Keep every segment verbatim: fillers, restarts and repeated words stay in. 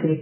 آخره.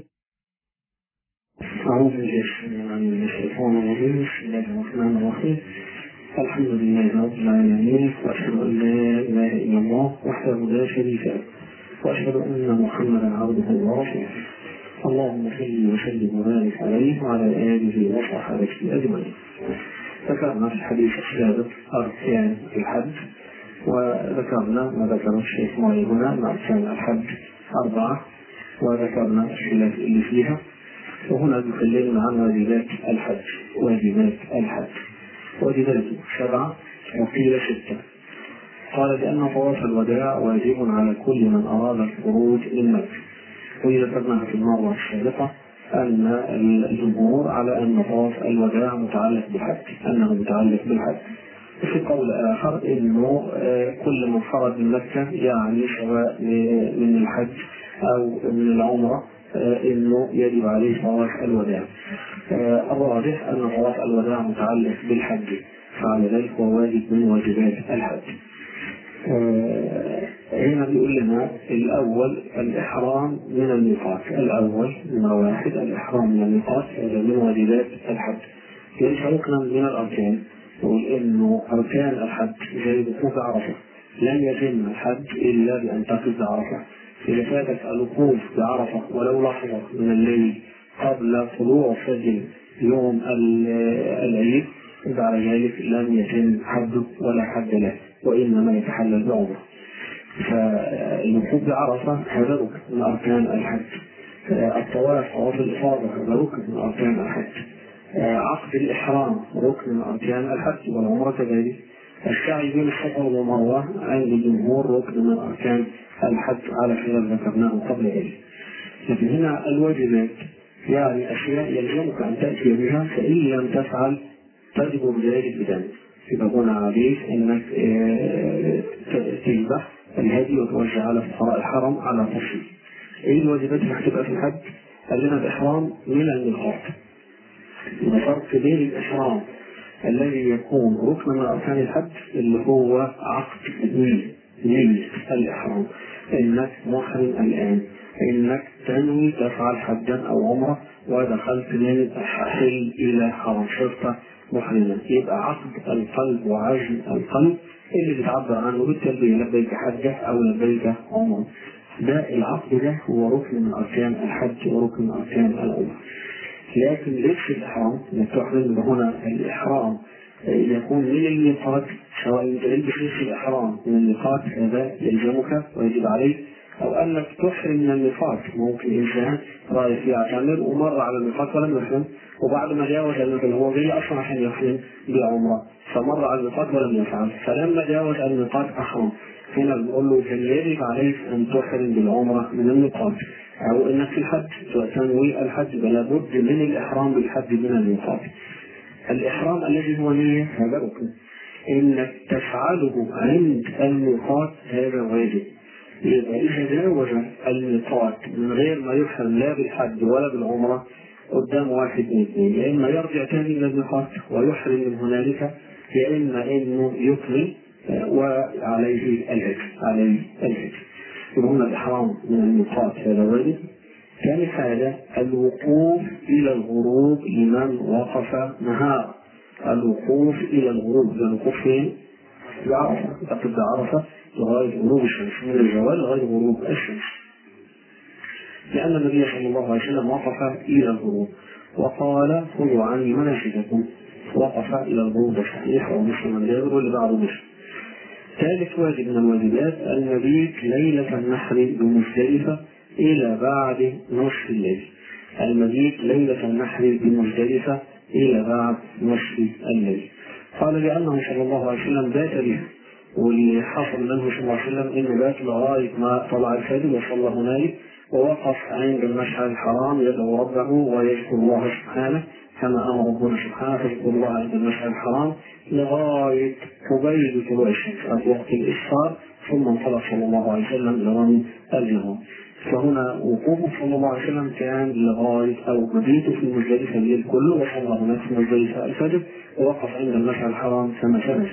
أعوذ بالله من الشيطان الرجيم. بسم الله الرحمن الرحيم. الحمد لله رب العالمين، وأشهد أن لا إله إلا الله وحده لا شريك له، وأشهد أن محمدا عبده ورسوله. اللهم صل وسلم وبارك عليه وعلى آله وصحبه أجمعين. ذكرنا في الحديث السابق أركان الحج، وذكرنا ما ذكر الشيخ معي هنا من أركان الحج أربعة، وذكرنا الخلاف اللي فيها. وهنا نتكلم عن واجبات الحج. واجبات الحج واجباته سبعة وقيل ستة. قال بأن طواف الوداع واجب على كل من أراد الخروج من مكة. وذكرنا في المرة السابقة أن الجمهور على أن طواف الوداع متعلق بالحج، أنه متعلق بالحج. وفي قول آخر أنه كل من خرج من مكة، يعني سواء من الحج أو من العمرة، انه يجب عليه طواف الوداع. الراجح ان طواف الوداع متعلق بالحج، فعلى ذلك هو واجب من واجبات الحج. هنا بيقول لنا الاول الاحرام من الميقات. الاول من واحد الاحرام من الميقات، هذا من واجبات الحج. ليس ركنا من الاركان. يقول انه اركان الحج زي وقوف عرفه، لن يتم الحج الا بان تقف عرفه. إذا فاتت الوقوف بعرفة ولو لحظة من الليل قبل طلوع الفجر يوم العيد، بعد ذلك لم يتم حده ولا حد له، وإنما يتحلل بعمرة. فالوقوف بعرفة هذا ركن من أركان الحج. الطواف طواف الإفاضة هذا ركن من أركان الحج. عقد الإحرام ركن من أركان الحج، والعمرة كذلك. السعي بين الصفا والمروة عند الجمهور ركن من أركان الحج على خلاف ذكرناه قبل ذلك. لكن هنا الواجبات يعني أشياء يلزمك أن تأتي بها، فإن لم تفعل تجب بذلك بدم. يبقى هنا عليك أنك تذبح الهدي وتوزع على فقراء الحرم على تفصيل. إيه الواجبات اللي هتبقى في الحج؟ قال لنا الإحرام من الميقات. الفرق بين الإحرام الذي يكون ركن من أركان الحج اللي هو عقد النية، نية الإحرام، إنك محرم الآن، إنك تنوي تفعل حجا أو عمرة ودخلت من الحل إلى حرم صرت محرما. يبقى عقد القلب وعزم القلب اللي بتعبر عنه بالتلبية لبيك حجة أو لبيك عمرة. ده العقد ده هو ركن من أركان الحج وركن من أركان العمرة. لكن لبس الإحرام نتحرم هنا الإحرام يكون من الميقات، سواء أنت تلبس لبس الإحرام من الميقات هذا يلزمك ويجب عليك، أو أنك تحرم من الميقات. ممكن إنسان رايح يعتمر ومر على الميقات ولم يحرم، وبعد ما جاوز الميقات هو جاي أصلا عشان يحرم بعمرة فمر على الميقات ولم يفعل، فلما جاوز الميقات أحرم. هنا بنقول له كان يجب عليك أن تحرم بالعمرة من الميقات، أو أنك في الحج تنوي الحج، بلا بد من الإحرام بالحج من الميقات. الإحرام الذي هو نية هذا ركن، إنك تفعله عند الميقات هذا واجب. إذا إذا جاوز الميقات من غير ما يحرم لا بالحج ولا بالعمرة قدام واحد من اثنين، يا إما يرجع ثاني إلى الميقات ويحرم من هنالك، يا إما إنه يكمل وعليه الهج عليه الهج. هنا الإحرام من الميقات هذا واجب. ثاني حاجة الوقوف إلى الغروب لمن وقف نهار. الوقوف إلى الغروب، الوقوف فين؟ بعرفة، تقف بعرفة لغاية غروب الشمس، من الزوال لغاية غروب الشمس. لأن النبي صلى الله عليه وسلم وقف إلى الغروب وقال خذوا عني مناسككم، وقف إلى الغروب صحيح ومسلم الجابر واللي بعده مسلم. ثالث واجب من الواجبات المبيت ليلة النحر بمزدلفة إلى بعد نصف الليل. المبيت ليلة النحر بمزدلفة إلى بعد نصف الليل. قال لأنه صلى الله عليه وسلم بات به، واللي حصل منه صلى الله عليه وسلم إنه بات لغاية ما طلع الفجر وصلى هنالك، ووقف عند المشعر الحرام يدعو ربه ويذكر الله سبحانه كما أمر ربنا سبحانه، فاذكر الله عند المشعر الحرام لغاية قبيل طلوع الشمس في وقت الإسفار، ثم انطلق صلى الله عليه وسلم لرمي الجمار. فهنا وقوفه صلى الله عليه وسلم كان لغاية أو مبيته في مزدلفة الليل كله، وصلى هناك في مزدلفة الفجر ووقف عند المشعر الحرام كما ثبت.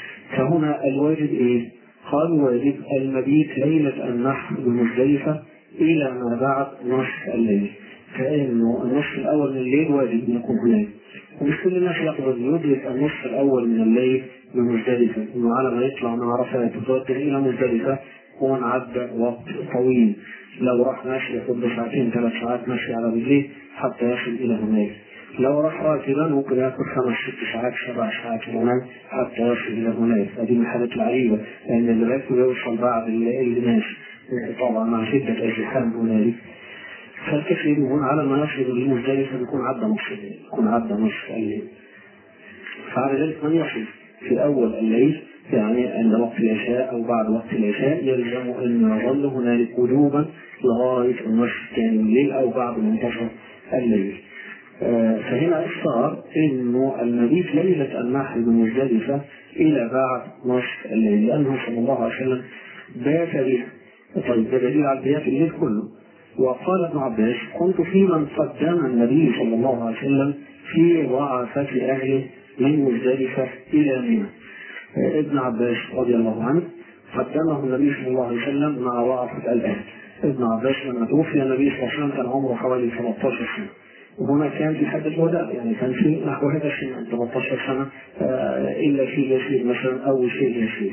فهنا الواجب إيه؟ قال واجب المبيت ليلة النحر بمزدلفة إلى ما بعد نصف الليل، فإنه النصف الأول من الليل واجب يكون هناك، ومش كل الناس يقدر يدرك النصف الأول من الليل بمزدلفة، إنه على ما يطلع من عرفات وتوجه إلى مزدلفة هو عدى وقت طويل، لو راح ماشي ياخد له ساعتين ثلاث ساعات ماشي على رجليه حتى يصل إلى هناك، لو راح راكبا ممكن ياخد خمس ست ساعات سبع ساعات كمان حتى يصل إلى هناك. هذه من الحالات العجيبة، لأن اللي راكب يوصل بعد الناس طبعا مع شدة الزحام هنالك، فالكثير هنا على ما يصل لمزدلفة يكون عدى نصف الليل، يكون عدى نصف الليل. فعلى ذلك من يصل في أول الليل يعني عند وقت العشاء أو بعد وقت العشاء يلزم أن يظل هنالك وجوبا لغاية النصف الثاني من الليل أو بعد منتصف الليل. آه فهنا صار إنه المبيت ليلة النحر بمزدلفة إلى بعد نصف الليل، لأنه صلى الله عليه وسلم بات بها. طيب ده دليل على البيات الليل كله. وقال ابن عباس: كنت في من قدم النبي صلى الله عليه وسلم في ضعفة أهله من مزدلفة إلى منى. ابن عباس رضي الله عنه قدمه النبي صلى الله عليه وسلم مع ضعفة الأهل. ابن عباس لما توفي النبي صلى الله عليه وسلم كان عمره حوالي ثلاثة عشر سنة، وهنا كان في حد الوداع، يعني كان في نحو هذا الشيء ثلاثة عشر سنة إلا شيء يسير مثلا أو شيء يسير.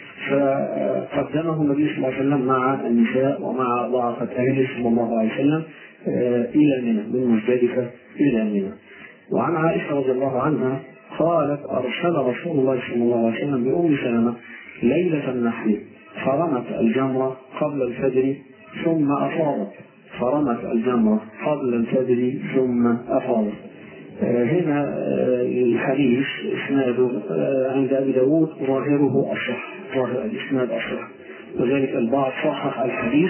فقدمه النبي صلى الله عليه وسلم مع النساء ومع ضعفة أهله صلى الله عليه وسلم إلى منى، من مزدلفة إلى منى. وعن عائشة رضي الله عنها قالت: أرسل رسول الله صلى الله عليه وسلم بأم سلمة ليلة النحر فرمت الجمرة قبل الفجر ثم أفاضت، فرمت الجمرة قبل الفجر ثم أفاضت. آه هنا آه الحديث إسناده آه عند أبي داود ظاهره الصح، ظاهر الإسناد الصح، وذلك البعض صحح الحديث،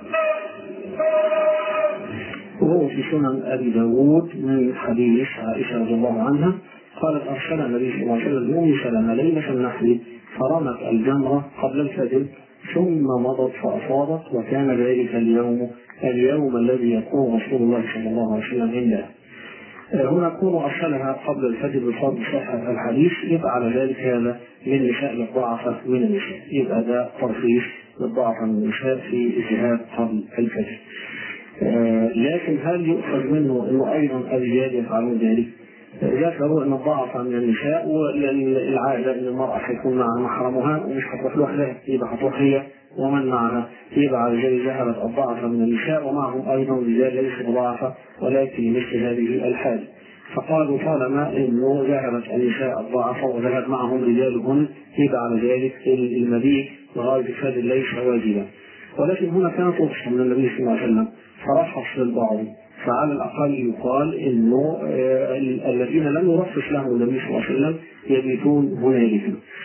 وهو في سنن أبي داود من حديث عائشة رضي الله عنها قالت: أرسل النبي صلى الله عليه وسلم بأم سلمة ليلة النحر فرمت الجمرة قبل الفجر ثم مضت فأفاضت، وكان ذلك اليوم اليوم الذي يقوم رسول الله صلى الله عليه وسلم عنده. هنا كون أرسلها قبل الفجر بفضل صحة الحديث، يبقى على ذلك هذا من نساء للضعفة من النساء، يبقى ده ترخيص للضعفة من النساء في الذهاب قبل الفجر. آه لكن هل يؤخذ منه انه ايضا الرجال يفعلون ذلك؟ ذكروا ان الضعف من النساء والعاده ان المراه حيكون معها محرمها ومش هتروح لوحدها، يبقى هتروح هي ومن معها، يبقى على ذلك ذهبت الضعف من النساء ومعهم ايضا رجال ليسوا ضعفا ولكن مثل هذه الحال. فقالوا طالما انه ذهبت النساء الضعف وذهب معهم رجالهن يبقى على ذلك المبيت لغايه الفجر ليس واجبا. ولكن هنا كانت رخصه من النبي صلى الله عليه وسلم فرخص للبعض، فعلى الأقل يقال إنه آه الذين لم يرخص لهم النبي صلى الله عليه وسلم يبيتون هنالك.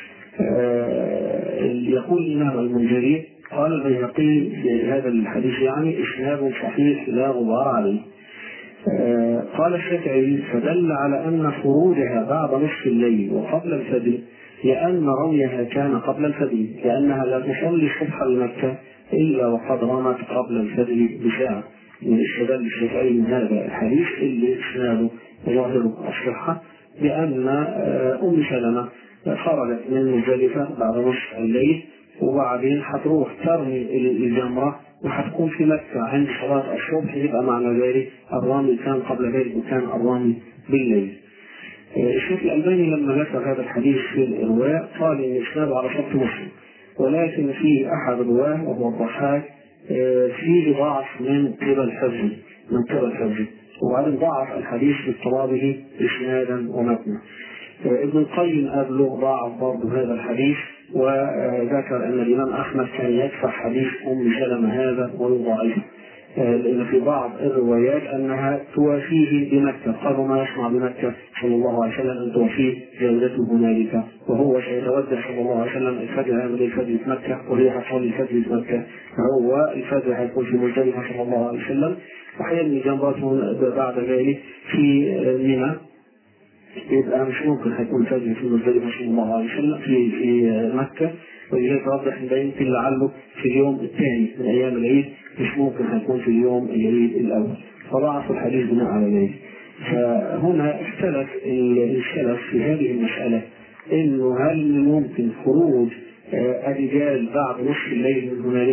آه يقول الإمام المنذري قال البيهقي في هذا الحديث يعني إسناد صحيح لا غبار عليه. آه قال الشافعي: فدل على أن خروجها بعد نصف الليل وقبل الفجر لأن رميها كان قبل الفجر، لأنها لا تصلي الصبح بمكة إلا وقد رمت قبل الفجر بساعة. من استدل الشافعي من هذا الحديث اللي إسناده ظاهره الصحة بأن أم سلمة خرجت من مزدلفة بعد نصف الليل وبعدين هتروح ترمي الجمرة وهتكون في مكة عند صلاة الصبح، يبقى معنى ذلك الرمي كان قبل ذلك وكان الرمي بالليل. الشيخ الألباني لما ذكر هذا الحديث في الإرواء قال إن إسناده على شرط مسلم، ولكن في أحد الرواه وهو الضحاك فيه ضعف من قبل حفظه من قبل حفظه وبعدين ضعف الحديث باضطرابه إسنادا ومتنا. ابن القيم قبله ضعف برضه هذا الحديث وذكر أن الإمام أحمد كان يدفع حديث أم سلمة هذا ويضاعفه، لأن في بعض الروايات أنها توافيه بمكة، قالوا ما يصنع بمكة صلى الله عليه وسلم أن توفيه جولته هنالك، وهو سيتوجه صلى الله عليه وسلم الفجر هذا الفجر في مكة وهي حصل الفجر في مكة، فهو الفجر هيكون في مزدلفة صلى الله عليه وسلم وحيرمي جمرته بعد ذلك في منى، يبقى مش ممكن هيكون الفجر في مزدلفة صلى الله عليه وسلم في في مكة، ولذلك واضح ان ده يمكن لعله في اليوم الثاني من ايام العيد، مش ممكن هيكون في اليوم العيد الاول، فضعف الحديث بناء على ذلك. فهنا اختلف السلف في هذه المسألة انه هل ممكن خروج الرجال بعد نصف الليل من هنالك؟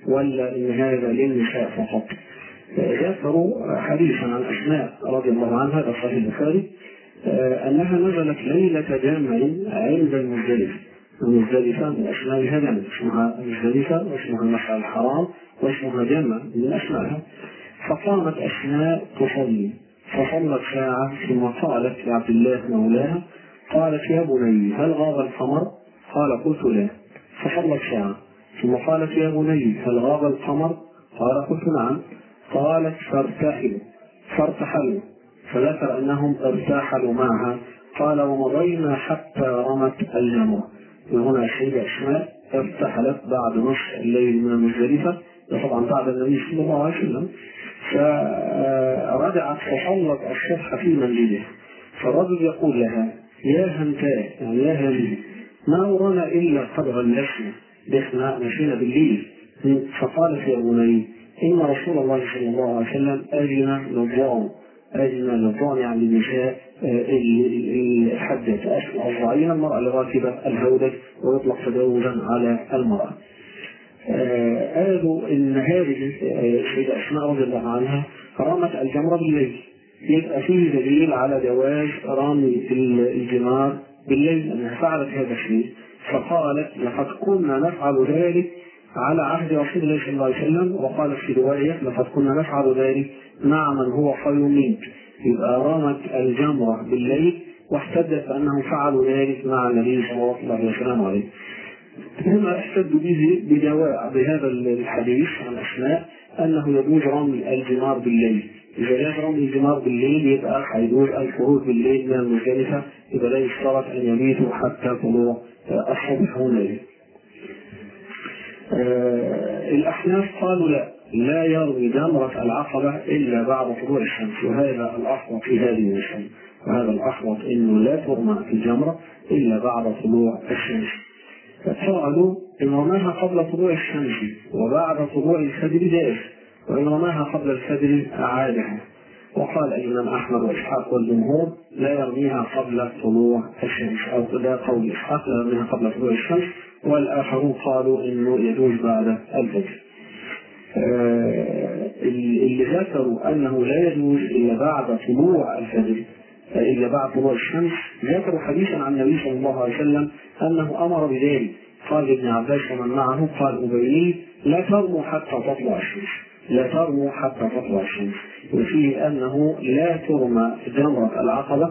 ولا إن هذا للنساء فقط؟ ذكروا حديثا عن أسماء رضي الله عنها في صحيح البخاري أنها نزلت ليلة جمل عند المزدلفة. المزدلفة من أسمائها جمل، اسمها المزدلفة واسمها المشعر الحرام واسمها جمل من أسمائها. فقامت أسماء تصلي فصلت ساعة ثم قالت لعبد الله مولاها قالت يا بني هل غاب القمر؟ قال قلت لا. فصلت ساعة ثم قالت يا بني هل غاب القمر؟ قال قلت نعم. قالت فارتحلوا فارتحلوا فذكر أنهم ارتاحلوا معها. قال ومضينا حتى رمت الجمرة. وهنا السيدة أسماء ارتحلت بعد نصف الليل من المزدلفة، طبعا بعد النبي صلى الله عليه وسلم، فرجعت فصلت الصبح في منزلها. فالرجل يقول لها يا هنتاء يعني يا هذه ما ورانا إلا قد غلسنا دخنا مشينا بالليل. فقالت يا بني إن رسول الله صلى الله عليه وسلم أذن للضان أذن للضان يعني النساء الحدة الضعينة المرأة الراكبة الهودج ويطلق تجاوزا على المرأة. قالوا إن هذه السيدة أسماء رضي الله عنها رمت الجمرة بالليل، يبقى فيه دليل على جواز رمي الجمار بالليل أنها فعلت هذا الشيء. فقالت لقد كنا نفعل ذلك على عهد رسول الله صلى الله عليه وسلم، وقالت في رواية لقد كنا نفعل ذلك مع من هو خير منك. يبقى رمت الجمرة بالليل واحتجت بأنهم فعلوا ذلك مع النبي صلى الله عليه وسلم. هنا احتجوا به بدواء بهذا الحديث عن أسماء أنه يجوز رمي الجمار بالليل. إذا جاز رمي الجمار بالليل يبقى هيجوز الخروج بالليل من المزدلفة، يبقى لا يشترط أن يبيتوا حتى طلوع الصبح هنالك. آه الأحناف قالوا لا لا يرمي جمرة العقبة إلا بعد طلوع الشمس، وهذا الأحوط في هذه المسألة، وهذا الأحوط إنه لا ترمى في الجمرة إلا بعد طلوع الشمس. فقالوا إن رماها قبل طلوع الشمس وبعد طلوع الفجر جائز، وإن رماها قبل الفجر أعادها. وقال الإمام أحمد وإسحاق والجمهور لا يرميها قبل طلوع الشمس، أو ده قول إسحاق لا يرميها قبل طلوع الشمس، والآخرون قالوا إنه يجوز بعد الفجر. آه اللي ذكروا أنه لا يجوز إلا بعد طلوع الفجر إلا بعد طلوع الشمس ذكروا حديثا عن النبي صلى الله عليه وسلم أنه أمر بذلك. قال ابن عباس ومن معه قال أبي لا ترموا حتى تطلع الشمس لا ترموا حتى تطلع الشمس، وفيه أنه لا ترمى جمرة العقبة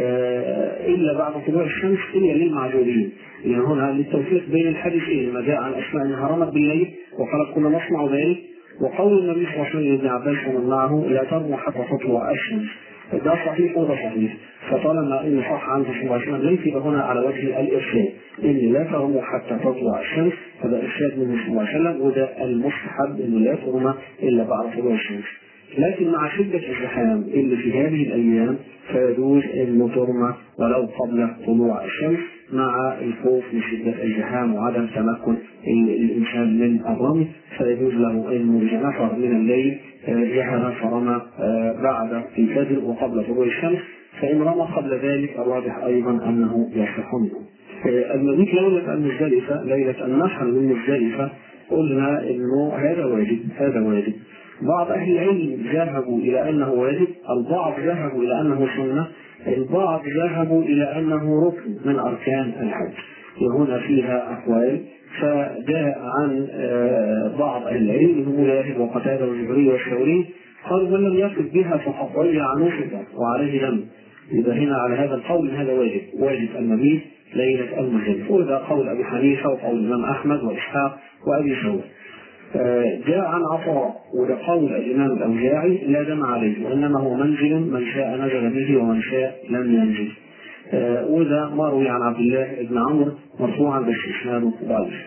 إلا بعد طلوع الشمس إلا للمعذورين. يعني هنا للتوفيق بين الحديثين ما جاء عن أسماء أنها رمت بالليل وقالت كنا نصنع ذلك، وقول النبي صلى الله عليه وسلم ابن عباس ومن معه لا ترموا حتى تطلع الشمس، ده صحيح وده صحيح. فطالما ان صح عنه صلى الله عليه وسلم ليس هنا على وجه الارشاد ان لا ترموا حتى تطلع الشمس، هذا ارشاد منه صلى الله عليه وسلم، وده المستحب انه لا ترمى الا بعد طلوع الشمس. لكن مع شده الزحام اللي في هذه الايام فيجوز انه ترمى ولو قبل طلوع الشمس، مع الخوف من شده الزحام وعدم تمكن الانسان من الرمي، فيجوز له انه اذا نفر من الليل ذهب فرمى بعد الفجر وقبل طلوع الشمس، فإن رمى قبل ذلك الراجح أيضا أنه يصح منه. المبيت ليلة المزدلفة ليلة النحر من مزدلفة قلنا إنه هذا واجب هذا واجب. بعض أهل العلم ذهبوا إلى أنه واجب، البعض ذهبوا إلى أنه سنة، البعض ذهبوا إلى أنه ركن من أركان الحج، وهنا فيها أقوال. فجاء عن بعض أهل العلم مجاهد وقتادة والزهري والثوري قالوا من لم يقف بها فقد ضيع نصفا وعليه دم. إذا هنا على هذا القول هذا واجب واجب المبيت ليلة المزدلفة، وهذا قول أبي حنيفة وقول الإمام أحمد وإسحاق وأبي ثور. جاء عن عطاء وده قول الإمام الأوزاعي لا دم عليه، وإنما هو منزل من شاء نزل به ومن شاء لم ينزل. وده ما روي عن عبد الله بن عمرو مرفوعا بس اسناده ضعيف.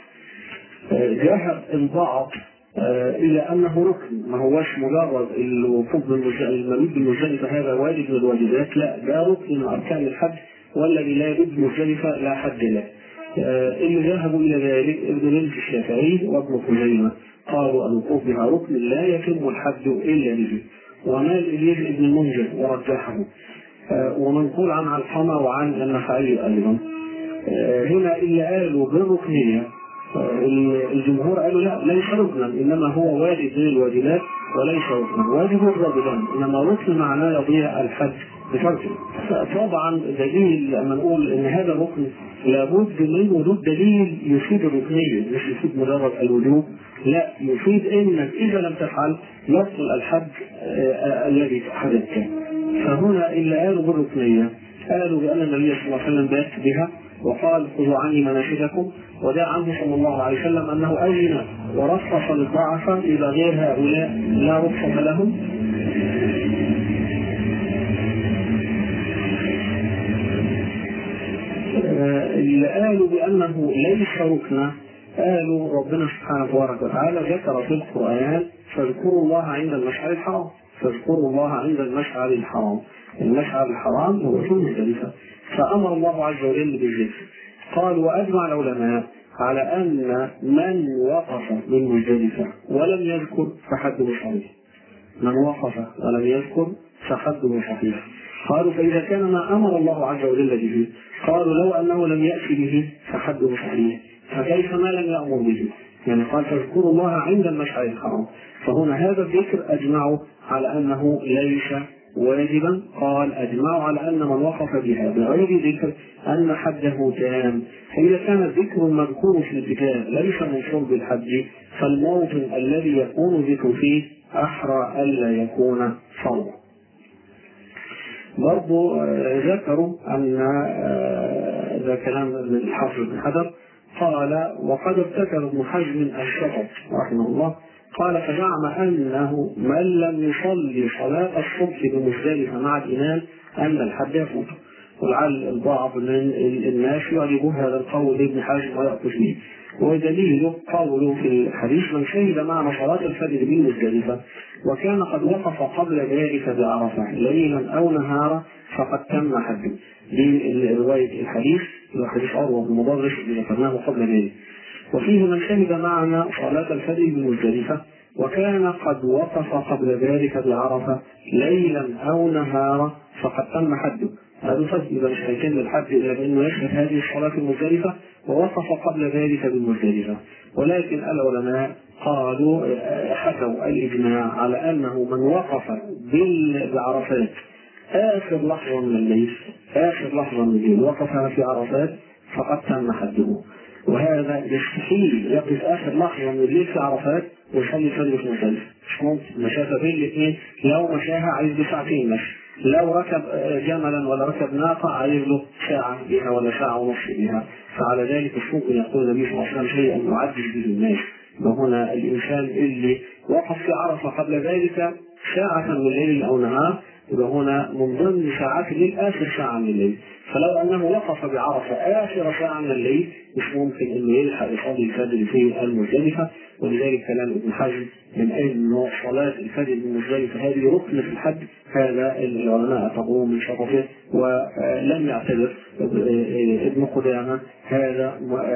ذهب البعض إلى أنه ركن، ما هوش مجرد الوقوف المبيت بالمزدلفة هذا واجب من الواجبات، لا ده ركن من أركان الحج، والذي لا يبيت بالمزدلفة لا حج له. اللي ذهبوا إلى ذلك ابن منذر الشافعي وابن خزيمة قالوا الوقوف بها ركن لا يتم الحج إلا به، ومال إليه ابن المنذر ورجحه، ومنقول عن علقمة وعن النخعي أيضا. هنا اللي قالوا بالركنية الجمهور قالوا لا ليس ركنا انما هو واجب من الواجبات وليس ركنا، واجب الرجلان انما ركن معناه يضيع الحج بتركه. طبعا دليل لما نقول ان هذا ركن لابد من وجود دليل يفيد الركنيه مش يفيد مجرد الوجوب، لا يفيد انك اذا لم تفعل يبطل الحج الذي حدث. فهنا اللي قالوا بالركنيه قالوا بان النبي صلى الله عليه وسلم بات بها وقال خذوا عني مناسككم، ودعا عنه صلى الله عليه وسلم انه اذن ورخص للضعفاء الى غير هؤلاء لا رخصه لهم. اللي قالوا بانه ليس ركنا قالوا ربنا سبحانه تبارك وتعالى ذكر في القران فاذكروا الله عند المشعر الحرام، فاذكروا الله عند المشعر الحرام، المشعر الحرام هو في مزدلفه، فامر الله عز وجل بالذكر. قال واجمع العلماء على ان من وقف من مزدلفه ولم يذكر فحده صحيح، من وقف ولم يذكر فحده صحيح. قالوا فاذا كان ما امر الله عز وجل به قالوا لو انه لم ياتي به فحده صحيح، فكيف ما لم يامر به؟ يعني قال فاذكروا الله عند المشعر الحرام، فهنا هذا الذكر اجمعوا على انه ليس واجبا. قال اجمعوا على ان من وقف بها بغير ذكر ان حده تام. فاذا كان الذكر المذكور في الكتاب ليس منصوب بالحج فالموطن الذي يكون الذكر فيه احرى الا يكون فرضا. برضو ذكروا ان ذا كلام الحافظ بن حجر قال وقد ابتكر ابن حزم الشطط رحمه الله قال فزعم انه من لم يصلي صلاه الصبح بمزدلفه مع الامام ان الحج يفوت، ولعل البعض من الناس يعجبون هذا القول لابن حزم ويأخذ به، ودليله قوله في الحديث من شهد معنا صلاه الفجر بمزدلفه وكان قد وقف قبل ذلك بعرفه ليلا او نهارا فقد تم حجه. دي روايه الحديث حديث عروه بن مضرس اللي ذكرناه قبل ذلك. وفيه من شهد معنا صلاة الفجر بمزدلفة وكان قد وقف قبل ذلك بعرفة ليلا أو نهارا فقد تم حده. هذا فجر إذا مش هيتم الحج إلا بأنه يشهد هذه الصلاة في المزدلفة ووقف قبل ذلك بالمزدلفة. ولكن العلماء قالوا حكوا الإجماع على أنه من وقف بعرفات آخر لحظة من الليل آخر لحظة من الليل وقفها في عرفات فقد تم حده. وهذا يستحيل يقف اخر لحظه من الليل في عرفات ويصلي الفجر في مزدلفه، مش ممكن. المسافه بين الاثنين لو مشاها عايز له ساعتين مشي، لو ركب جملا ولا ركب ناقه عايز له ساعه بها ولا ساعه ونص بها، فعلى ذلك مش ممكن يقول النبي صلى الله عليه وسلم شيئا يعجز به الناس. وهنا الانسان اللي وقف في عرفه قبل ذلك ساعه من الليل او نهار يبقى هنا من ضمن ساعات الليل اخر ساعه من الليل، فلو انه وقف بعرفه اخر ساعه من الليل مش ممكن انه يلحق يصلي الفجر في المزدلفه. ولذلك كلام ابن حزم من انه صلاه الفجر بالمزدلفه هذه ركن في الحج هذا العلماء اعتبروه من شرفه ولم يعتبر ابن قدامه هذا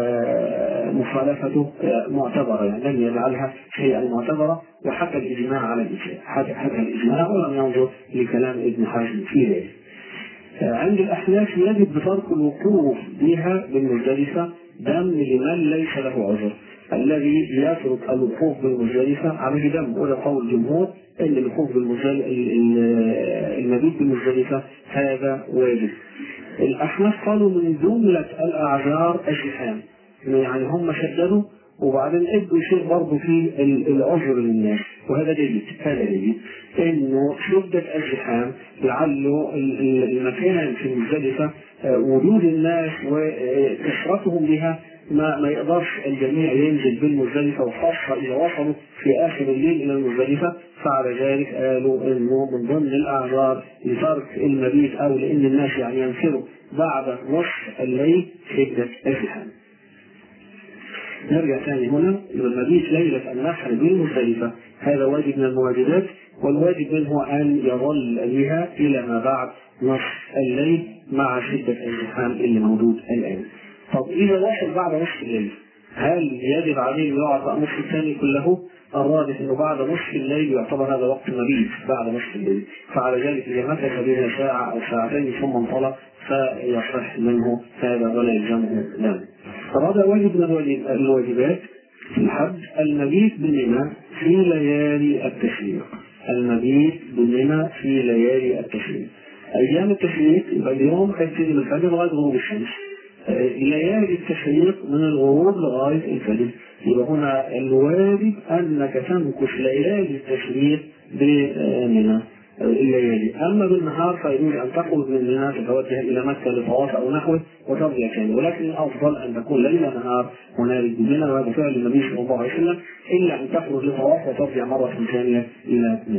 مخالفته معتبره، يعني لم يجعلها شيئا معتبرا وحكى الاجماع على الاجماع، حكى الاجماع ولم ينظر لكلام ابن حزم في ذلك. عند الأحناف يجب بترك الوقوف بها بالمزدلفة دم لمن ليس له عذر، الذي يترك الوقوف بالمزدلفة عليه دم، وده قول الجمهور ان الوقوف بالمزدلفة المبيت بالمزدلفة هذا واجب. الأحناف قالوا من جملة الأعذار الزحام، يعني هم شددوا وبعدين ادوا شيء برضه في العذر للناس، وهذا جيد هذا جيد انه شدة الزحام لعله المكان في المزدلفة وجود الناس وكثرتهم بها ما ما يقدرش الجميع ينزل بالمزدلفة، وخاصة إذا وصلوا في آخر الليل إلى المزدلفة، فعلى ذلك قالوا إنه من ضمن الأعذار لترك المبيت أو لأن الناس يعني ينفروا بعد نصف الليل شدة الزحام. نرجع ثاني هنا إلى المبيت ليلة النحر بالمزدلفة، هذا واجب من المواجبات، والواجب منه أن يظل بها إلى ما بعد نصف الليل مع شدة الزحام اللي موجود الآن. طب إذا وصل بعد نصف الليل هل يجب عليه يقعد النصف الثاني كله؟ الراجح أنه بعد نصف الليل يعتبر هذا وقت مبيت بعد نصف الليل، فعلى ذلك إذا مكث بها ساعة أو ساعتين ثم انطلق فيصح منه هذا ولا يلزمه دم. رابع واجب من الواجبات في الحج المبيت بمنى في ليالي التشريق. المبيت بمنى في ليالي التشريق. أيام التشريق يبقى اليوم هيبتدي من الفجر لغاية غروب الشمس. ليالي التشريق من الغروب لغاية الفجر. يبقى هنا الواجب أنك تمكث ليالي التشريق بمنى الليالي. أما بالنهار فيجوز أن تخرج من منى تتوجه إلى مكة لطواف أو نحوه وترجع ثاني، ولكن الأفضل أن تكون ليل نهار هنالك بمنى، وهذا فعل النبي صلى الله عليه وسلم، إلا أن تخرج لطواف وترجع مرة ثانية إلى منى.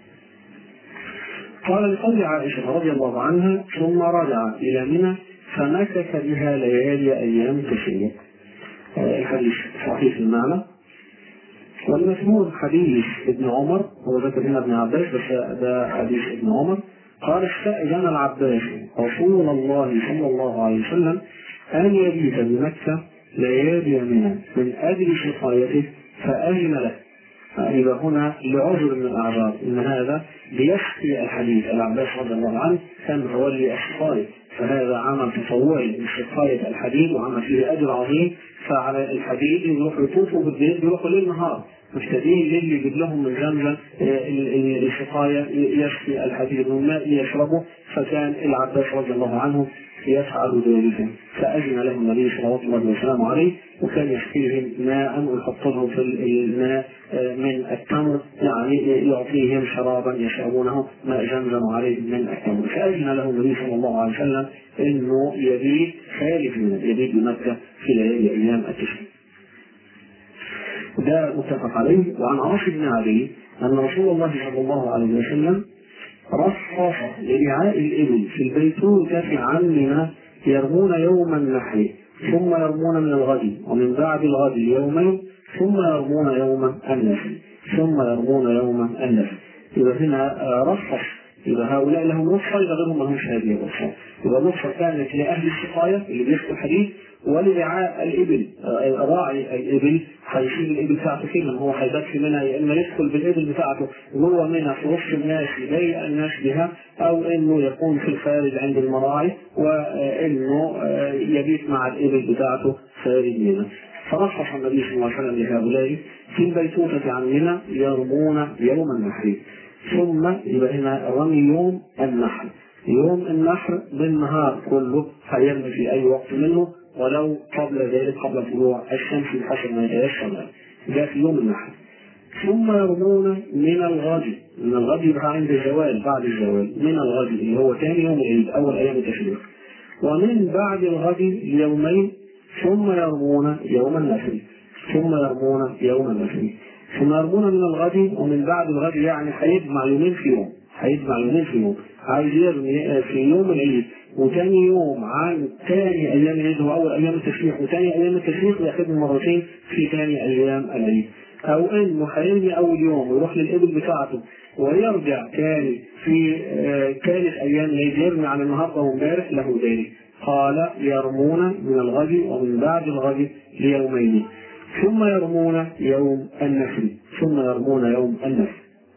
قال لقول عائشة رضي الله عنها: ثم رجع إلى منى فمكث بها ليالي أيام التشريق. الحديث صحيح المعنى، والمشهور حديث ابن عمر، هو ذكر هنا ابن عباس بس ده حديث ابن عمر، قال: استأذن العباس رسول الله صلى الله عليه وسلم أن يبيت بمكة ليالي منى من أجل سقايته فأذن له. يبقى هنا لعذر من الأعذار، إن هذا بيحكي الحديث العباس رضي الله عنه كان متولي السقاية، فهذا عمل تطوعي لسقاية الحديد وعمل فيه أجر عظيم. فعلى الحديد يروحوا يطوفوا بالليل، يروحوا ليل نهار محتاجين اللي يجيب لهم من زمزم السقاية يسقي الحديد من ماء يشربه، فكان العباس رضي الله عنه يفعل ذلك، فأذن له النبي صلى الله عليه وسلم عليه، وكان يسقيهم ماء ويحط لهم في الماء من التمر، يعني يعطيهم شرابا يشربونه ماء زمزم عليه من التمر. فأذن له النبي صلى الله عليه وسلم انه يبيت خارج من يبيت بمكة في ليالي ايام التشريق. ده متفق عليه. وعن عاصم بن علي ان رسول الله صلى الله عليه وسلم رخص لرعاء الابل في البيتوتة عن منى يرمون يوم النحر ثم يرمون من الغد، ومن بعد الغد يومين ثم يرمون يوم النحر ثم يرمون يوم النحر. إذا هنا رخص، إذا هؤلاء لهم رخصة، إذا غيرهم ما همش هذه الرخصة. إذا الرخصة كانت لأهل السقاية اللي بيسقوا الحديد، ولرعاء الإبل، راعي الإبل هيشيل الإبل بتاعته فين؟ لما هو هيبات في منى، يا إما يدخل بالإبل بتاعته جوه منى في وسط الناس يضايق الناس بها، أو إنه يكون في الخارج عند المراعي وإنه يبيت مع الإبل بتاعته خارج منى. فرخص النبي صلى الله عليه وسلم لهؤلاء في البيتوتة عن منى يرمون يوم النحر. ثم يبقى هنا رمي يوم النحر. يوم النحر بالنهار كله هيرمي في أي وقت منه، ولو قبل ذلك قبل طلوع الشمس بحسب ما يتيسر، ده في يوم النحر. ثم يرمون من الغد، من الغد يبقى عند الزوال، بعد الزوال، من الغد اللي هو ثاني يوم العيد أول أيام التشريق، ومن بعد الغد ليومين ثم يرمون يوم النحر ثم يرمون يوم النحر ثم يرمون من الغد ومن بعد الغد، يعني هيجمع يومين في يوم، هيجمع يومين في يوم، عايز يرمي في يوم العيد وثاني يوم عن ثاني ايام العيد هو اول ايام التشريق، وثاني ايام التشريق ياخدهم مرتين في ثاني ايام العيد، او انه هيرمي اول يوم ويروح للابل بتاعته ويرجع ثاني في ثالث ايام العيد يرمي على النهارده وامبارح، له ذلك. قال: يرمون من الغد ومن بعد الغد ليومين ثم يرمون يوم النحر ثم يرمون يوم النحر.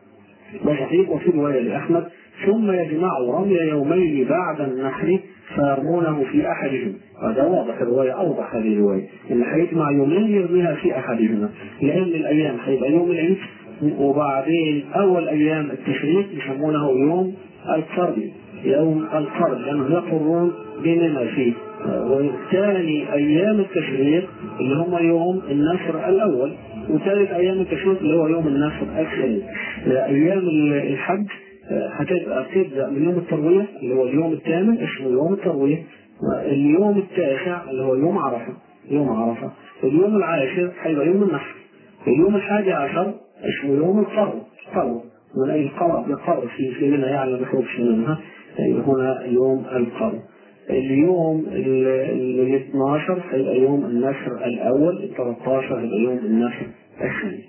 ده صحيح. وفي رواية لأحمد: ثم يجمعوا رمي يومين بعد النحر فيرمونه في أحدهم. هذا واضح، الرواية أوضح هذه الرواية، إن هيجمع يومين يرميها في أحدهما، لأن الأيام هيبقى يوم العيد وبعدين أول أيام التشريق يسمونه يوم القرن، يوم القرن لأنه يقرون بيننا فيه، وثاني أيام التشريق اللي هم يوم النصر الأول، وثالث أيام التشريق اللي هو يوم النصر الثاني. أيام الحج هتبقى تبدأ من يوم التروية اللي هو اليوم الثامن اسمه يوم التروية، اليوم التاسع اللي هو يوم عرفة يوم عرفة اليوم العاشر هيبقى يوم النحر، اليوم الحادي عشر اسمه يوم القرن، قرن من أي قرن يقر في سننا يعني بحروف منها، هنا يوم القرن. اليوم ال اثناشر هيبقى يوم النصر الأول، ال ثلاثة عشر هيبقى يوم النصر الثاني.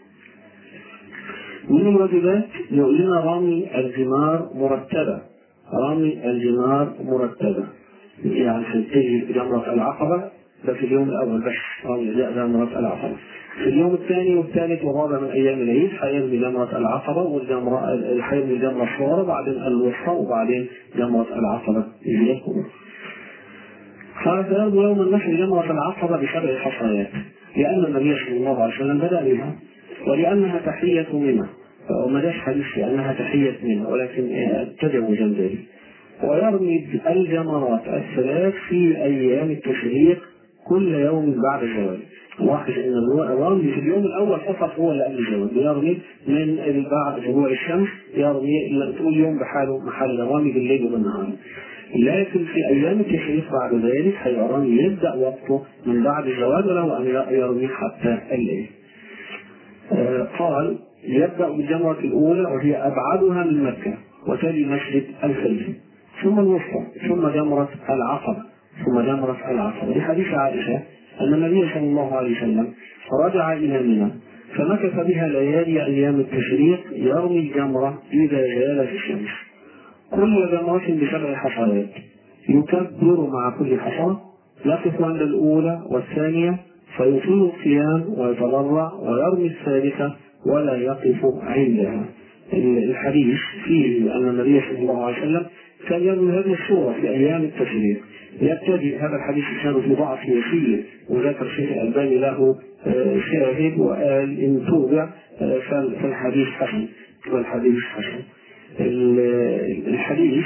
من الواجبات يقول لنا رمي الجمار مرتبة، رمي الجمار مرتبة، يعني هتجي جمرة العقبة ده في اليوم الأول بس، رمي جمرة العقبة. في اليوم الثاني والثالث والرابع من أيام العيد هيرمي جمرة العقبة، والجمرة هيرمي الجمرة الصغرى، بعدين الوسطى، وبعدين جمرة العقبة الكبرى. قال فيرمي يوم النحر جمرة العقبة بسبع حصيات، لأن النبي صلى الله عليه وسلم بدأ بها ولأنها تحية منه، وما جاش حديث لأنها تحية منه ولكن تجاوزا ذلك. ويرمي الجمرات الثلاث في أيام التشريق كل يوم بعد الزوال. لاحظ ان الرمي في اليوم الاول فقط هو اللي قبل الزوال، يرمي من بعد طلوع الشمس، يرمي طول يوم بحاله محل الرمي بالليل وبالنهار. لكن في ايام التشريق بعد ذلك هيرمي يبدا وقته من بعد الزوال وله ان يرمي حتى الليل. آه قال يبدا بالجمره الاولى وهي ابعدها من مكه وتلي مسجد الخليفه، ثم الوسطى، ثم جمره العقبه، ثم جمره العقبه. لحديث عائشه أن النبي صلى الله عليه وسلم رجع إلى منى فمكث بها ليالي أيام التشريق يرمي الجمرة إذا زالت الشمس، كل جمرة بسبع حصيات، يكبر مع كل حصى، يقف عند الأولى والثانية فيطيل القيام ويتضرع ويرمي الثالثة ولا يقف عندها. الحديث فيه أن النبي صلى الله عليه وسلم كان يرمي هذه الصورة في أيام التشريق. يبتدئ هذا الحديث كان في ضعف يسير، وذكر الشيخ الألباني له شاهد وقال إن توبع فالحديث حسن، والحديث حسن. الحديث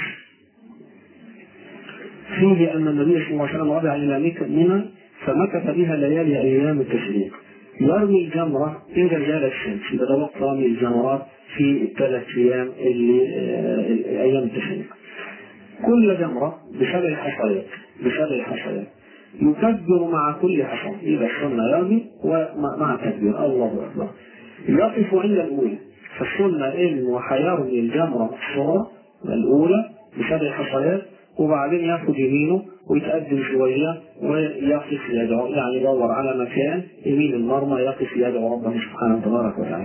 فيه أن النبي صلى الله عليه وسلم رجع إلى منى فمكث بها ليالي أيام التشريق، يرمي الجمرة إذا زالت الشمس، بدأ وقت رمي الجمرات في الثلاث أيام اللي أيام التشريق، كل جمرة بسبع حصيات، بسبع حصيات، يكبر مع كل حصى إذا السنة يرمي ومع التكبير الله أكبر، يقف عند الأولى، فالسنة إنه حيرمي الجمرة الصغرى الأولى بسبع حصيات وبعدين ياخد يمينه ويتقدم شوية ويقف يدعو، يعني يدور على مكان يمين المرمى يقف يدعو ربه سبحانه وتبارك وتعالى.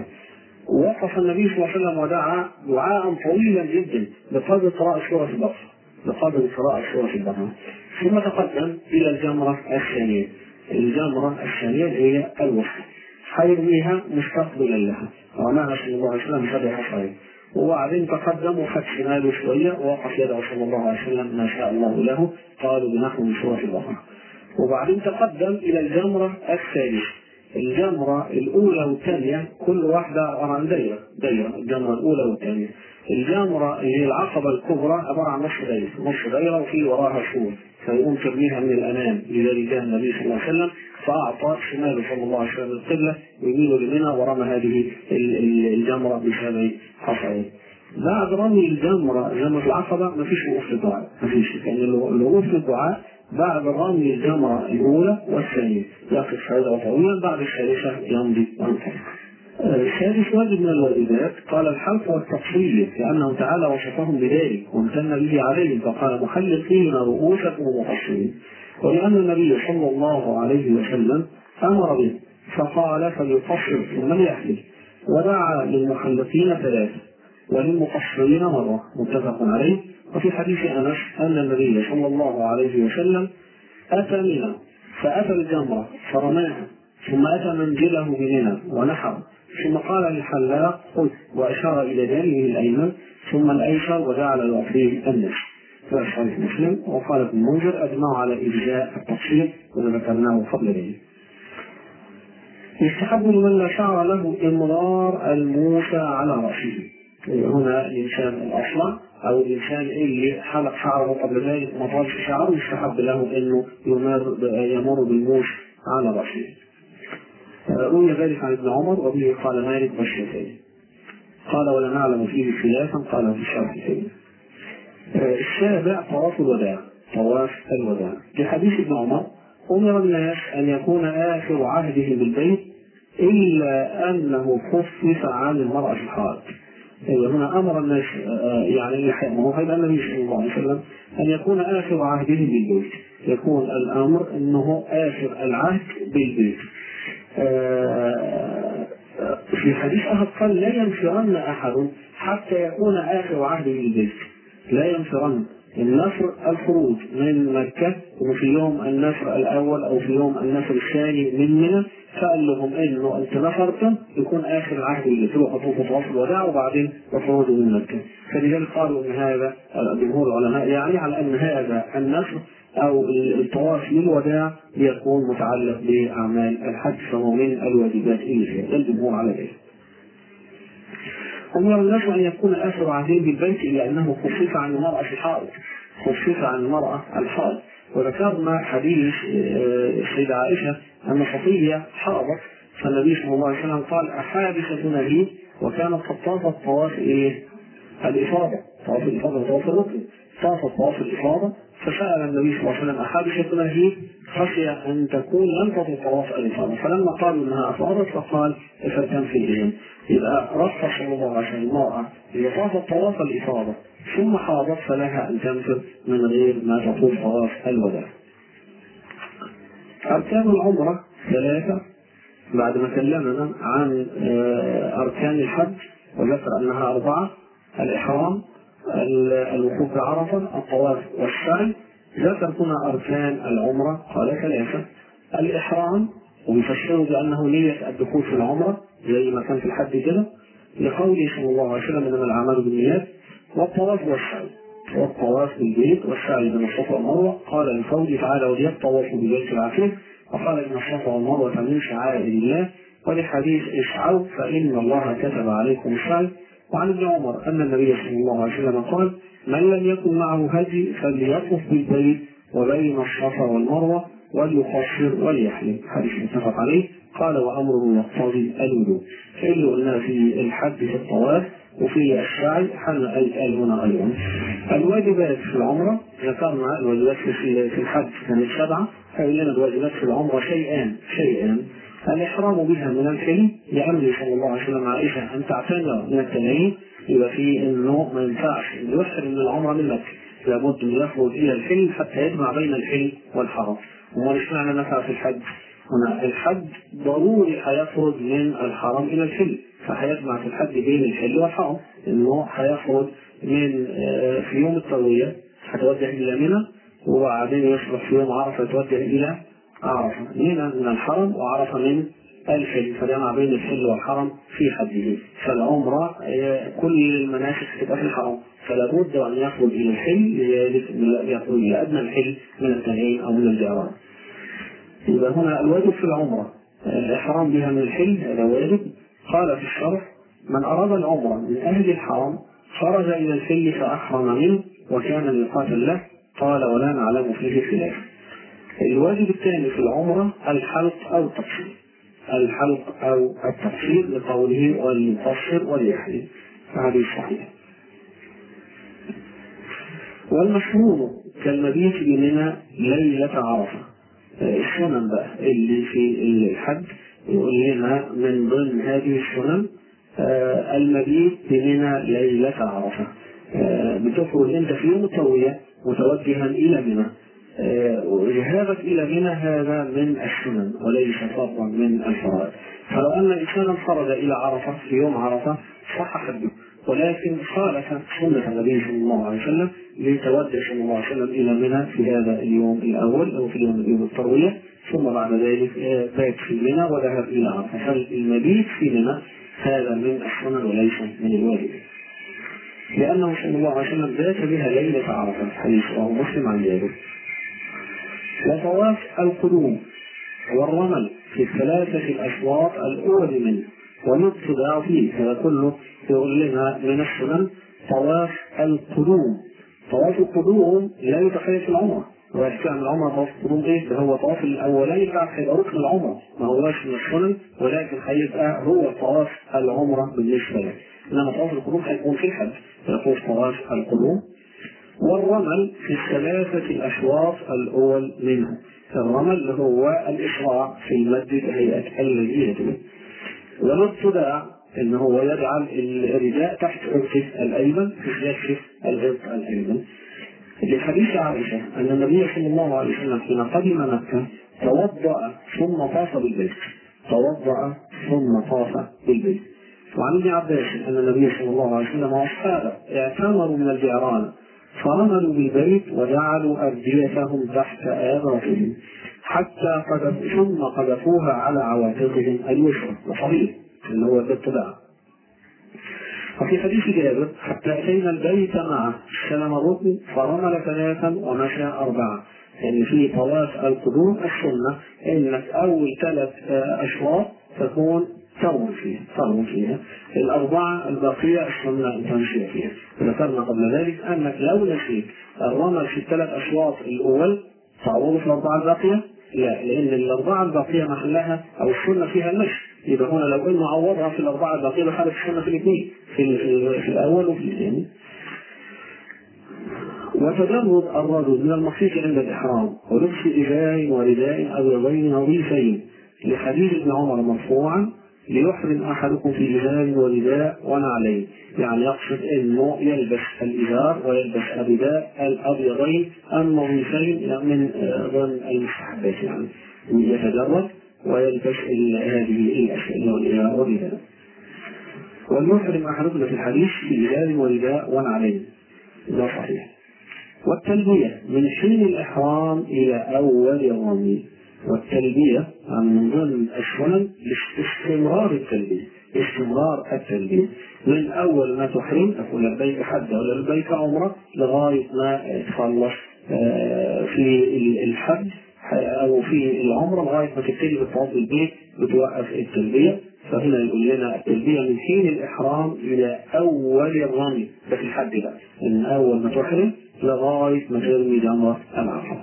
وقف النبي صلى الله عليه وسلم ودعا دعاء طويلا جدا بقدر قراءة سورة البقرة، بقدر قراءة سورة البقرة، ثم تقدم إلى الجمرة الثانية، الجمرة الثانية هي الوسطى، حيرميها مستقبلا لها ومعها صلى الله عليه وسلم سبع حصيات، وبعدين تقدم وخد شماله شوية ووقف يدعو صلى الله عليه وسلم ما شاء الله له، قالوا بنحو من سورة البقرة، وبعدين تقدم إلى الجمرة الثالثة، الجمرة الأولى والثانية كل واحدة عبارة عن دايرة، دايرة الجمرة الأولى والثانية. الجمرة اللي هي العقبة الكبرى عبارة عن نصف دايرة، نصف دايرة وفي وراها سور، فيقوم ترميها من الأمام، لذلك جاء النبي صلى الله عليه وسلم فأعطى شماله صلى الله عليه وسلم القبلة ويمينه لمنى ورمى هذه الجمرة بسبع حصيات. بعد رمي الجمرة جمرة العقبة ما فيش وقوف للدعاء، ما فيش، يعني الوقوف للدعاء بعد رمي الجمرة الأولى والثانية يقف هذا طويلا، بعد الثالثة يمضي وينطلق. الثالث واجب من الواجبات، قال الحلق والتقصير لأنه تعالى وصفهم بذلك وامتن به عليهم فقال محلقين رؤوسكم ومقصرين، ولأن النبي صلى الله عليه وسلم أمر به فقال فليقصر ثم ليحلق، ودعا للمحلقين ثلاثة وللمقصرين مرة، متفق عليه. وفي حديث أنس أن النبي صلى الله عليه وسلم أتى منى فأتى الجمرة فرماها ثم أتى منزله بمنى ونحر، ثم قال للحلاق خذ وأشار إلى جانبه الأيمن ثم الأيسر وجعل يعطيه النصف. في صحيح مسلم. وقال ابن المنذر أجمعوا على إجزاء التفصيل وذكرناه قبل ذلك. يستحب لمن لا شعر له إمرار الموسى على رأسه، هنا الإنسان الأصلع أو الإنسان اللي حلق شعره قبل ذلك وما طالش شعره يستحب له أنه يمر, يمر بالموس على رأسه. روي ذلك عن ابن عمر وبه قال مالك والشافعي، قال ولا نعلم فيه خلافا قال في الشافعي. السابع طواف الوداع، طواف الوداع لحديث ابن عمر أمر الناس أن يكون آخر عهده بالبيت إلا أنه خفف عن المرأة الحائض. هنا أمر الناس يعني يحرمه هذا النبي صلى الله عليه وسلم أن يكون آخر عهده بالبيت، يكون الأمر أنه آخر العهد بالبيت. في حديث أحد قال لا ينفرن أحد حتى يكون آخر عهده بالبيت، لا ينفرن النفر الخروج من مكة وفي يوم النفر الأول أو في يوم النفر الثاني من منى، فقال لهم إنه أنت نفرتم يكون آخر العهد اللي تروحوا طوف طواف الوداع وبعدين تخرجوا من مكة. فلذلك قالوا إن هذا جمهور العلماء يعني على أن هذا النفر أو الطواف للوداع يكون متعلق بأعمال الحج، فهو من الواجبات اللي فيها. الجمهور على ذلك. أمر الناس أن يكون آخر عهدين بالبيت إلا أنه خفف عن المرأة الحائض، خفف عن المرأة الحائض. وذكرنا حديث السيدة عائشة أن صفية حاضت، فالنبي صلى الله عليه وسلم قال أحابستنا هي، وكانت قد طافت طواف إيه؟ الإفاضة، طواف الإفاضة وطواف الركن، طافت طواف الإفاضة، فسأل النبي صلى الله عليه وسلم أحابستنا هي، خشي أن تكون لم تطف طواف الإفاضة، فلما قالوا أنها أفاضت فقال افرتم في الإيام. يبقى رخص صلى الله عليه وسلم المرأة إذا طافت طواف الإفاضة ثم حاضت فلها أن تنفر من غير ما تطوف طواف الوداع. أركان العمرة ثلاثة بعد ما كلمنا عن أركان الحج وذكر أنها أربعة: الإحرام، الوقوف بعرفة، الطواف والسعي. ذكر هنا أركان العمرة قال ثلاثة: الإحرام، ويفسره بأنه نية الدخول في العمرة زي ما كان في الحج كده لقوله صلى الله عليه وسلم إنما الأعمال بالنيات، والطواف والسعي، والطواف بالبيت والسعي بين الصفا والمروة. قال لقوله تعالى وليطوفوا بالبيت العتيق، وقال إن الصفا والمروة من شعائر الله، ولحديث اسعوا فإن الله كتب عليكم السعي. وعن ابن عمر أن النبي صلى الله عليه وسلم قال من لم يكن معه هدي فليطف بالبيت وبين الصفا والمروة وليقصر وليحلم، حديث متفق عليه. قال وأمره يقتضي الوجوب، فإن قلنا في الحج في الطواف وفي السعي حل قال هنا أيضا. الواجبات في العمرة ذكرنا الواجبات في الحج كانت سبعة، فإن الواجبات في العمرة شيئان شيئان الإحرام بها من الحلم لأمر صلى الله عليه وسلم عائشة أن تعتمر من التنعيم، يبقى فيه إنه ما ينفعش يحرم من العمرة من مكة، لابد أن يخرج إلى الحلم حتى يجمع بين الحلم والحرم. وما معنى نفع في الحج؟ هنا الحج ضروري هيخرج من الحرم إلى الحلم، فهيجمع في الحج بين الحل والحرم، إنه هيخرج من في يوم التروية هتوجه إلى منى، وبعدين يصبح في يوم عرفة يتوجه إلى عرفة. منى من الحرم وعرفة من الحل، فجمع بين الحل والحرم في حجه. فالعمرة كل المناسك تبقى في الحرم، فلا بد أن يخرج إلى الحل يخرج إلى أدنى الحل من التنعيم أو من الجعران. يبقى هنا الواجب في العمرة الإحرام بها من الحل، هذا واجب. قال في الشرح من أراد العمرة من أهل الحرم خرج إلى الحل فأحرم منه وكان ميقاتا له، قال ولا نعلم فيه خلاف. الواجب الثاني في العمرة الحلق أو التقصير، الحلق أو التقصير لقوله وليقصر وليحلق، فهذا صحيح. والمشهور كالمبيت بمنى ليلة عرفة. السنن بقى اللي في الحج يقول لنا من ضمن هذه السنن المبيت بمنى ليلة عرفة. بتخرج انت في يوم التروية متوجها الى منى، وذهابك الى منى هذا من السنن وليس فرضا من الفرائض. فلو ان انسانا خرج الى عرفة في يوم عرفة صح حجه، ولكن خالف سنة النبي صلى الله عليه وسلم ليتوجه صلى الله عليه وسلم إلى منى في هذا اليوم الأول أو في اليوم اليوم التروية، ثم بعد ذلك بات في منى وذهب إلى عرفة. فالمبيت في منى هذا من السنن وليس من الواجب، لأنه صلى الله عليه وسلم بات بها ليلة عرفة، حديث رواه مسلم عن جابر. وطواف القدوم والرمل في الثلاثة الأشواط الأول منه والابتداء فيه، هذا كله يقول لنا من السنن طواف القدوم. طواف القدوم لا يتخيل في العمرة، ويحكام العمرة طواف القدوم ايه؟ ده هو طواف الاولين بعد هيبقى ركن العمرة، ما هوش من السنن، ولكن هيبقى هو طواف العمرة بالنسبة له. انما طواف القدوم هيكون في الحج، يطوف طواف القدوم. والرمل في الثلاثة الأشواط الأول منه، الرمل هو الإسراع في المد كهيئة الذي. والابتداء إن هو يجعل الرداء تحت عنقه الأيمن في يكشف العنق الأيمن، لحديث عائشة أن النبي صلى الله عليه وسلم حين قدم مكة توضأ ثم طاف بالبيت، توضأ ثم طاف بالبيت. وعن ابن عباس أن النبي صلى الله عليه وسلم وأصحابه اعتمروا من الجعران فرملوا بالبيت وجعلوا أرديتهم تحت آذانهم حتى قذف ثم قذفوها على عواتقهم اليسرى وصحيح اللي هو الاتباع. وفي حديث جابر حتى أتينا البيت معه استلم الركن فرمل ثلاثا ومشى أربعة. يعني في طواف القدوم السنة إنك أول ثلاث أشواط تكون ترمل فيها ترمل فيها الأربعة الباقية السنة أن تمشي فيها. ذكرنا قبل ذلك أنك لو نسيت الرمل في الثلاث أشواط الأول تعوض في الأربعة الباقية؟ لا، لأن الأربعة الباقية محلها أو السنة فيها المشي. يبقى هنا لو إنه عوضها في الأربعة الباقية بحالة السنة في الاثنين في, في, في الأول وفي الثاني. وتجرد الرجل من المخيط عند الإحرام ولبس إزار ورداء أبيضين نظيفين لحديث ابن عمر مرفوعا ليحرم أحدكم في إزار ورداء ونعلين. يعني يقصد أنه يلبس الإزار ويلبس الرداء الأبيضين النظيفين من ضمن المستحبات، يعني يتجرد ويلبس هذه الأشياء والإزار والرداء. وليحرم أحدكم في الحديث في إزار ورداء ونعلين، ده صحيح. والتلبية من حين الإحرام إلى أول الرمي. والتلبية من ضمن السنن استمرار التلبية استمرار التلبية من أول ما تحرم تقول لبيك حج ولا لبيك عمرة لغاية ما تخلص في الحج أو في العمرة لغاية ما تبتدي بالطواف البيت بتوقف التلبية. فهنا يقول لنا التلبية من حين الإحرام إلى أول الرمي، ده في الحج بقى من أول ما تحرم لغاية ما ترمي جمرة العقبة.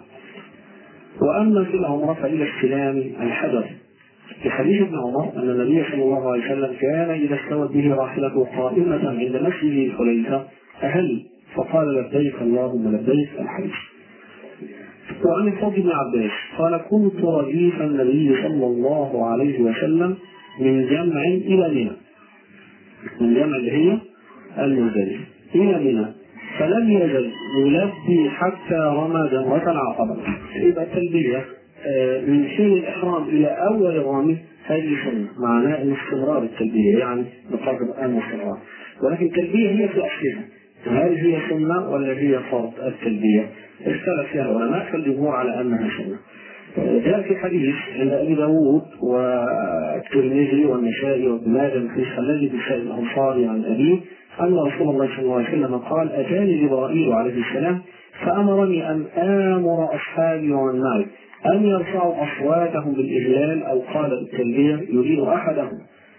وأما في العمرة فإلى استلام الحجر. في حديث ابن عمر أن النبي صلى الله عليه وسلم كان إذا استوت به راحلته قائمة عند مسجد الحليفة أهل فقال لبيك اللهم لبيك الحج. وعن الفضل بن عباس قال كنت رديف النبي صلى الله عليه وسلم من جمع إلى منى، من جمع اللي هي المزدلفة إلى منى فلم يزل يلبي حتى رمى جمرة العقبة. يبقى التلبية من حين الإحرام إلى أول الرمي هذه سنة، معناه أن استمرار التلبية يعني بقدر أن استمرار. ولكن التلبية هي في أصلها هل هي سنة ولا هي فرض؟ التلبية اختلف فيها العلماء فالجمهور على أنها سنة. جاء في حديث عند أبي داود والترمذي والنسائي وابن ماجه من حديث خلاد بن سعيد الأنصاري عن أبيه أن رسول الله صلى الله عليه وسلم قال أتاني جبرائيل عليه السلام فأمرني أن آمر أصحابي ومن معي أن يرفعوا أصواتهم بالإهلال أو قال بالتلبية يريد أحدهم.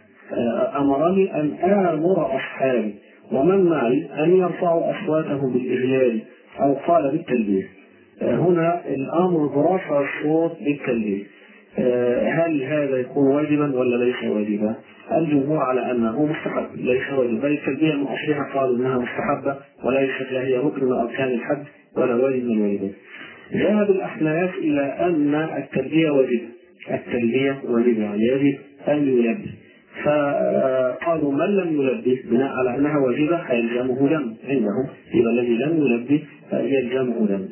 أمرني أن آمر أصحابي ومن معي أن يرفعوا أصواتهم بالإهلال أو قال بالتلبية. هنا الأمر برفع الصوت بالتلبية، هل هذا يكون واجبا ولا ليس واجبا؟ الجمهور على أنه مستحب ليس واجبا. التلبية من أصلها قالوا أنها مستحبة وليست هي ركن من أركان الحج ولا واجب من الواجبات. ذهب الأحناف إلى أن التلبية واجبة التلبية واجبة يعني يجب أن يلبي، فقالوا من لم يلبي بناء على أنها واجبة هيلزمه دم عندهم، يبقى الذي لم يلبي يلزمه دم.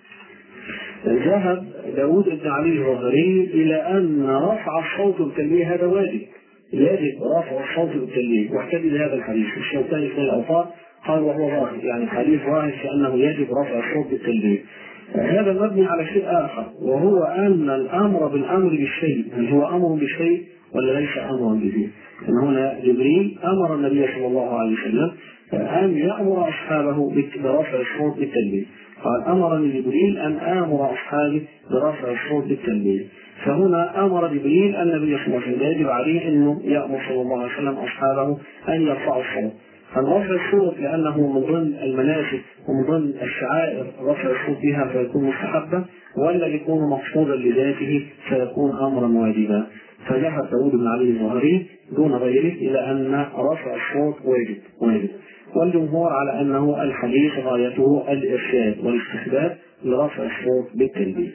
ذهب داود بن علي الظاهري إلى أن رفع الصوت بالتلبية هذا واجب يجب رفع الصوت بالتلبية، واحتج بهذا الحديث. الشوكاني في الأوطار قال وهو ظاهر يعني حديث ظاهر في أنه يجب رفع الصوت بالتلبية. هذا مبني على شيء آخر وهو أن الأمر بالأمر بالشيء هل هو أمر بالشيء ولا ليس أمرا به؟ إن هنا جبريل أمر النبي صلى الله عليه وسلم أن يأمر أصحابه برفع الصوت بالتلبية. قال أمرني جبريل أن آمر أصحابي برفع الصوت بالتلبية. فهنا أمر جبريل النبي صلى الله عليه وسلم يجب عليه أنه يأمر صلى الله عليه وسلم أصحابه أن يرفعوا الصوت. فالرفع الصوت لأنه من ضمن المناسك ومن ضمن الشعائر رفع الصوت بها فيكون مستحبا، ولا يكون مقصودا لذاته فيكون أمرا واجبا. فذهب داود بن علي الظاهري دون غيره إلى أن رفع الصوت واجب واجب والجمهور على أنه الحديث غايته الإرشاد والاستحباب لرفع الصوت بالتلبية.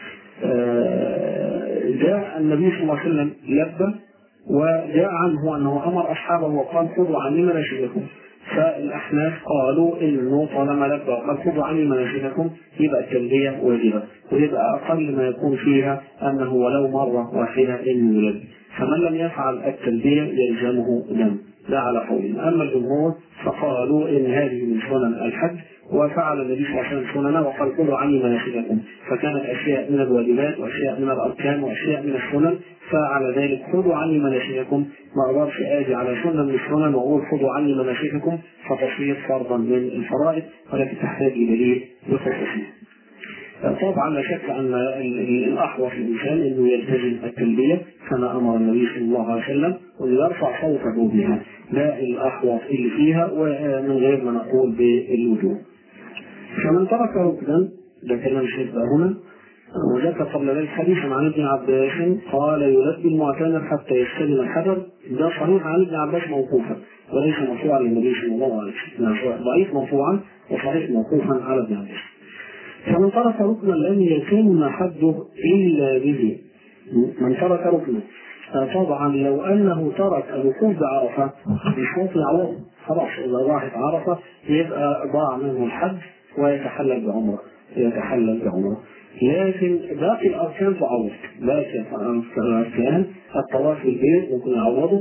جاء النبي صلى الله عليه وسلم لبى وجاء عنه أنه أمر أصحابه وقال خذوا عني مناسككم. فالأحناف قالوا إنه طالما لبى وقال خذوا عني مناسككم يبقى التلبية واجبة، ويبقى أقل ما يكون فيها أنه ولو مرة واحدة إنه يلبي. فمن لم يفعل التلبية يلزمه دم ده على قولهم. أما الجمهور فقالوا إن هذه من سنن الحج، وفعل النبي صلى الله عليه وسلم سننه وقال خذوا عني مناسككم، فكانت أشياء من الواجبات وأشياء من الأركان وأشياء من السنن، فعلى ذلك خذوا عني مناسككم. ما أقدرش آجي على سنة من السنن وأقول خذوا عني مناسككم فتصير فرضا من الفرائض، ولكن تحتاج إلى دليل بخصوصه. طبعا لا شك ان الاحوط للانسان انه يلتزم التلبيه كما امر النبي صلى الله عليه وسلم ويرفع صوته بها، ده الاحوط اللي فيها ومن غير ما نقول بالوجوب. فمن ترك ركنا، ده كلام الشيخ هنا، وذكر قبل ذلك حديثا عن ابن عباس قال يلبي المعتمر حتى يستلم الحجر، ده صحيح عن ابن عباس موقوفا وليس مرفوعا للنبي صلى الله عليه وسلم، ضعيف مرفوعا وصحيح موقوفا على ابن عباس. فمن ترك ركنا لم يتم حده إلا به. من ترك ركنا طبعا لو أنه ترك الوقوف بعرفة مش ممكن يعوض، خلاص إذا راحت عرفة يبقى ضاع منه الحج ويتحلل بعمرة يتحلل بعمرة لكن باقي الأركان تعوض، باقي الأركان الطواف بالبيت ممكن يعوضه،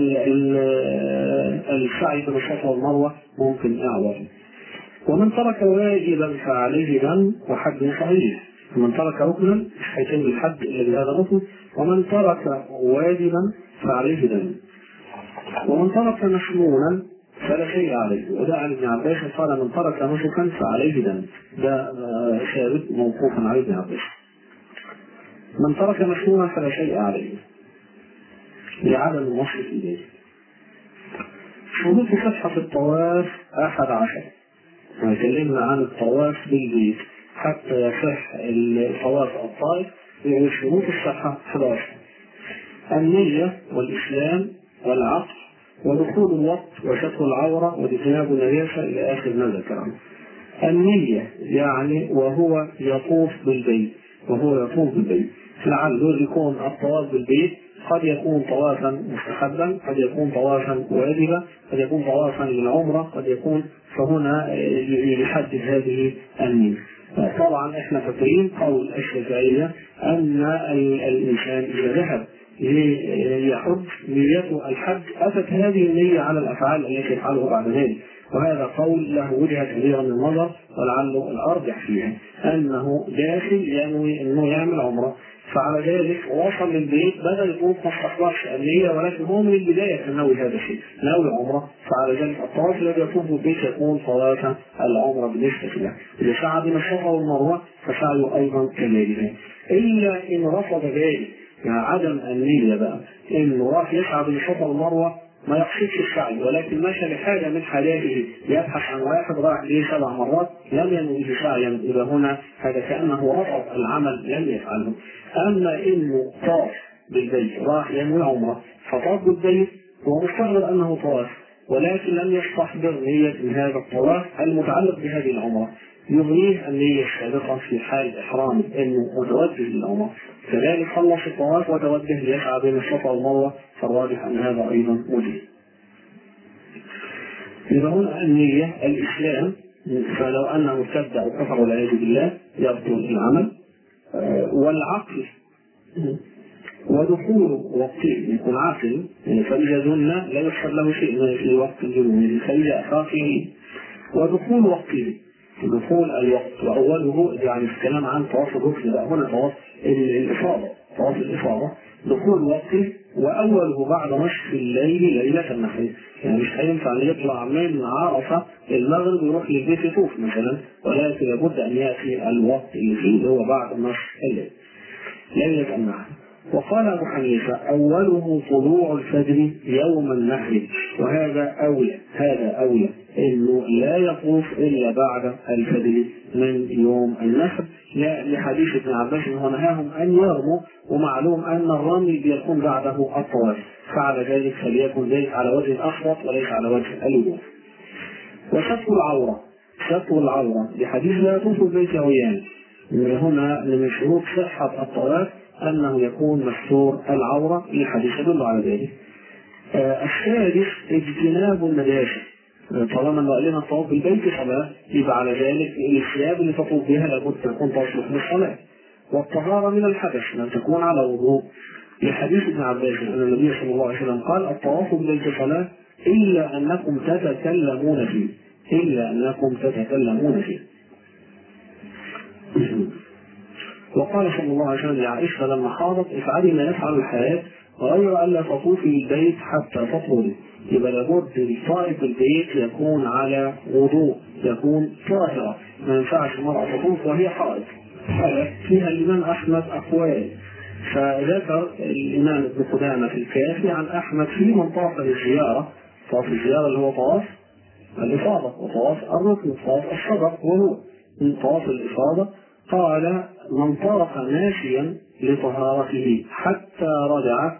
السعي بين الصفا والمروة ممكن يعوضه. ومن ترك واجبا فعليه دم وحج صحيح. ومن ترك ركنا مش هيتم الحج الا بهذا الركن، ومن ترك واجبا فعليه دم. ومن ترك مشمولا فلا شيء عليه، وده عن ابن عباس قال من ترك نسكا فعليه دم، ده ثابت موقوفا على ابن عباس. من ترك مشمولا فلا شيء عليه لعدم النص في ذلك. شروط صحة الطواف أحد عشر. تكلمنا عن الطواف بالبيت حتى يصح الطواف الطائف بشروط الصحة أحد عشر: النية والإسلام والعقل ودخول الوقت وستر العورة واجتناب النجاسة إلى آخر ما ذكر. النية يعني وهو يطوف بالبيت وهو يطوف بالبيت لعله يكون الطواف بالبيت قد يكون طوافا مستحبا، قد يكون طوافا واجبا، قد يكون طوافا للعمرة، قد يكون، فهنا يحدد هذه النية. طبعا احنا فاكرين قول الشافعية ان الانسان اذا ذهب ليحج نيته الحج اتت هذه النية على الافعال التي يفعلها بعد ذلك، وهذا قول له وجهة كبيرة من النظر ولعله الارجح فيها انه داخل ينوي انه يعمل عمرة، فعلى ذلك وصل للبيت بدل يكون ما استحضرش النية ولكن هو من البداية كان ناوي هذا الشيء، ناوي عمرة، فعلى ذلك الطواف الذي يطوف بالبيت يكون طواف العمرة بالنسبة له. إذا سعى بين الصفا والمروة فسعيه أيضا كذلك، إلا إن رفض ذلك يعني عدم النية بقى إنه راح يسعى بين الصفا والمروة ما يقصدش السعي ولكن مشى لحاجه من حاجاته يبحث عن واحد راح ليه سبع مرات لم ينوي سعيا، الى هنا هذا كانه رفض العمل لم يفعله. اما انه طاف بالبيت راح ينوي عمره فطاف بالبيت هو مستغرب انه طاف ولكن لم يستحضر نيه من هذا الطواف المتعلق بهذه العمره، يغنيه النيه السابقه في حال احرامه انه متوجه للعمره، كذلك خلص الطواف وتوجه ليسعى بين الصفا والمروه، فالراجح ان هذا ايضا مجيب. إذا هنا النية الإسلام، فلو أنه ارتد وكفر والعياذ بالله يبطل العمل، والعقل ودخول وقته يكون عاقل، فإذا ظن لا يحصل له شيء في وقت الجنون فإذا أخافه، ودخول وقته دخول الوقت وأوله يعني الكلام عن طواف الركن، لا هنا طواف الإفاضة طواف الإفاضة دخول وقته وأوله بعد نصف الليل ليلة النحر، يعني مش هينفع ان يطلع من عرفة المغرب يروح للبيت يطوف مثلا، ولكن لابد ان ياتي الوقت اللي فيه اللي هو بعد نصف الليل ليلة النحر. وقال ابو حنيفة اوله طلوع الفجر يوم النحر، وهذا اولى هذا اولى انه لا يطوف الا بعد الفجر من يوم النحر، لحديث ابن عباس انه نهاهم ان يرموا، ومعلوم ان الرمي بيكون بعده الطواف، فعلى ذلك فليكن ذلك على وجه الاخبط وليس على وجه الوجوب. وستر العوره ستر العوره لحديث لا يطوف البيت عريان، من هنا من شروط صحه الطواف انه يكون مستور العوره لحديث يدل على ذلك. آه السادس اجتناب النجاسه، طالما انه قال لنا الطواف بالبيت صلاه يبقى على ذلك الثياب اللي تطوف بها لابد تكون تصلح للصلاه. والطهاره من الحدث ان تكون على وضوء، لحديث ابن عباس ان النبي صلى الله عليه وسلم قال الطواف بالبيت صلاه إلا أنكم تتكلمون فيه إلا أنكم تتكلمون فيه. وقال صلى الله عليه وسلم لعائشة لما حاضت: افعلي ما يفعل الحياة غير ألا تطوفي البيت حتى تطهري. يبقى لابد طائف البيت يكون على وضوء، يكون طاهرة، ما ينفعش المرأة تطوف وهي حائض. فيها الإمام أحمد أقوال، فذكر الإمام ابن قدامة في الكافي عن أحمد في من طاف للزيارة، طواف الزيارة اللي هو طواف الإفاضة وطواف الركن وطواف الشجر، وهو من طواف الإفاضة قال: من طاف ماشيا لطهارته حتى رجع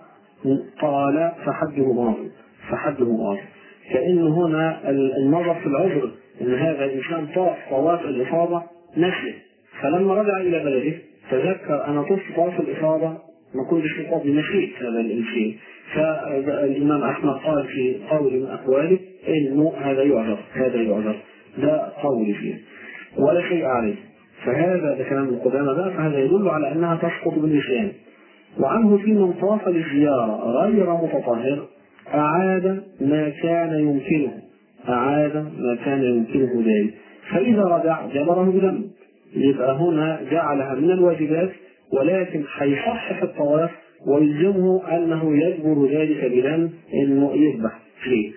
قال فحده باطل فحده باطل. كأن هنا النظر في العذر ان هذا الانسان طاف طواف الافاضه نفسه، فلما رجع الى بلده تذكر انا طفت طواف الافاضه ما كنتش فاضي نسيت هذا الانسان. فالامام احمد قال في قول من اقواله انه هذا يعذر هذا يعذر ده قول فيه ولا شيء عليه. فهذا ده كلام القدامى بقى، فهذا يدل على انها تسقط بالنسيان. وعنه في من طاف للزيارة غير متطهر أعاد ما كان يمكنه أعاد ما كان يمكنه ذلك، فإذا رجع جبره بدم. يبقى هنا جعلها من الواجبات، ولكن هيصحح الطواف ويلزمه أنه يجبر ذلك بدم إنه يذبح فيه.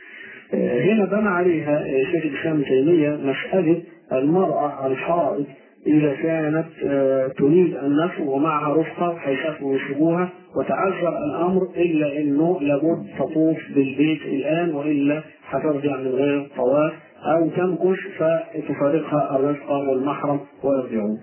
هنا بنى عليها شيخ الإسلام ابن تيمية مسألة المرأة الحائض إذا كانت تريد النفس ومعها رفقة هيسافروا ويسيبوها وتعذر الأمر، إلا إنه لابد تطوف بالبيت الآن وإلا هترجع من غير طواف أو تمكث فتفارقها الرفقة والمحرم ويرجعون.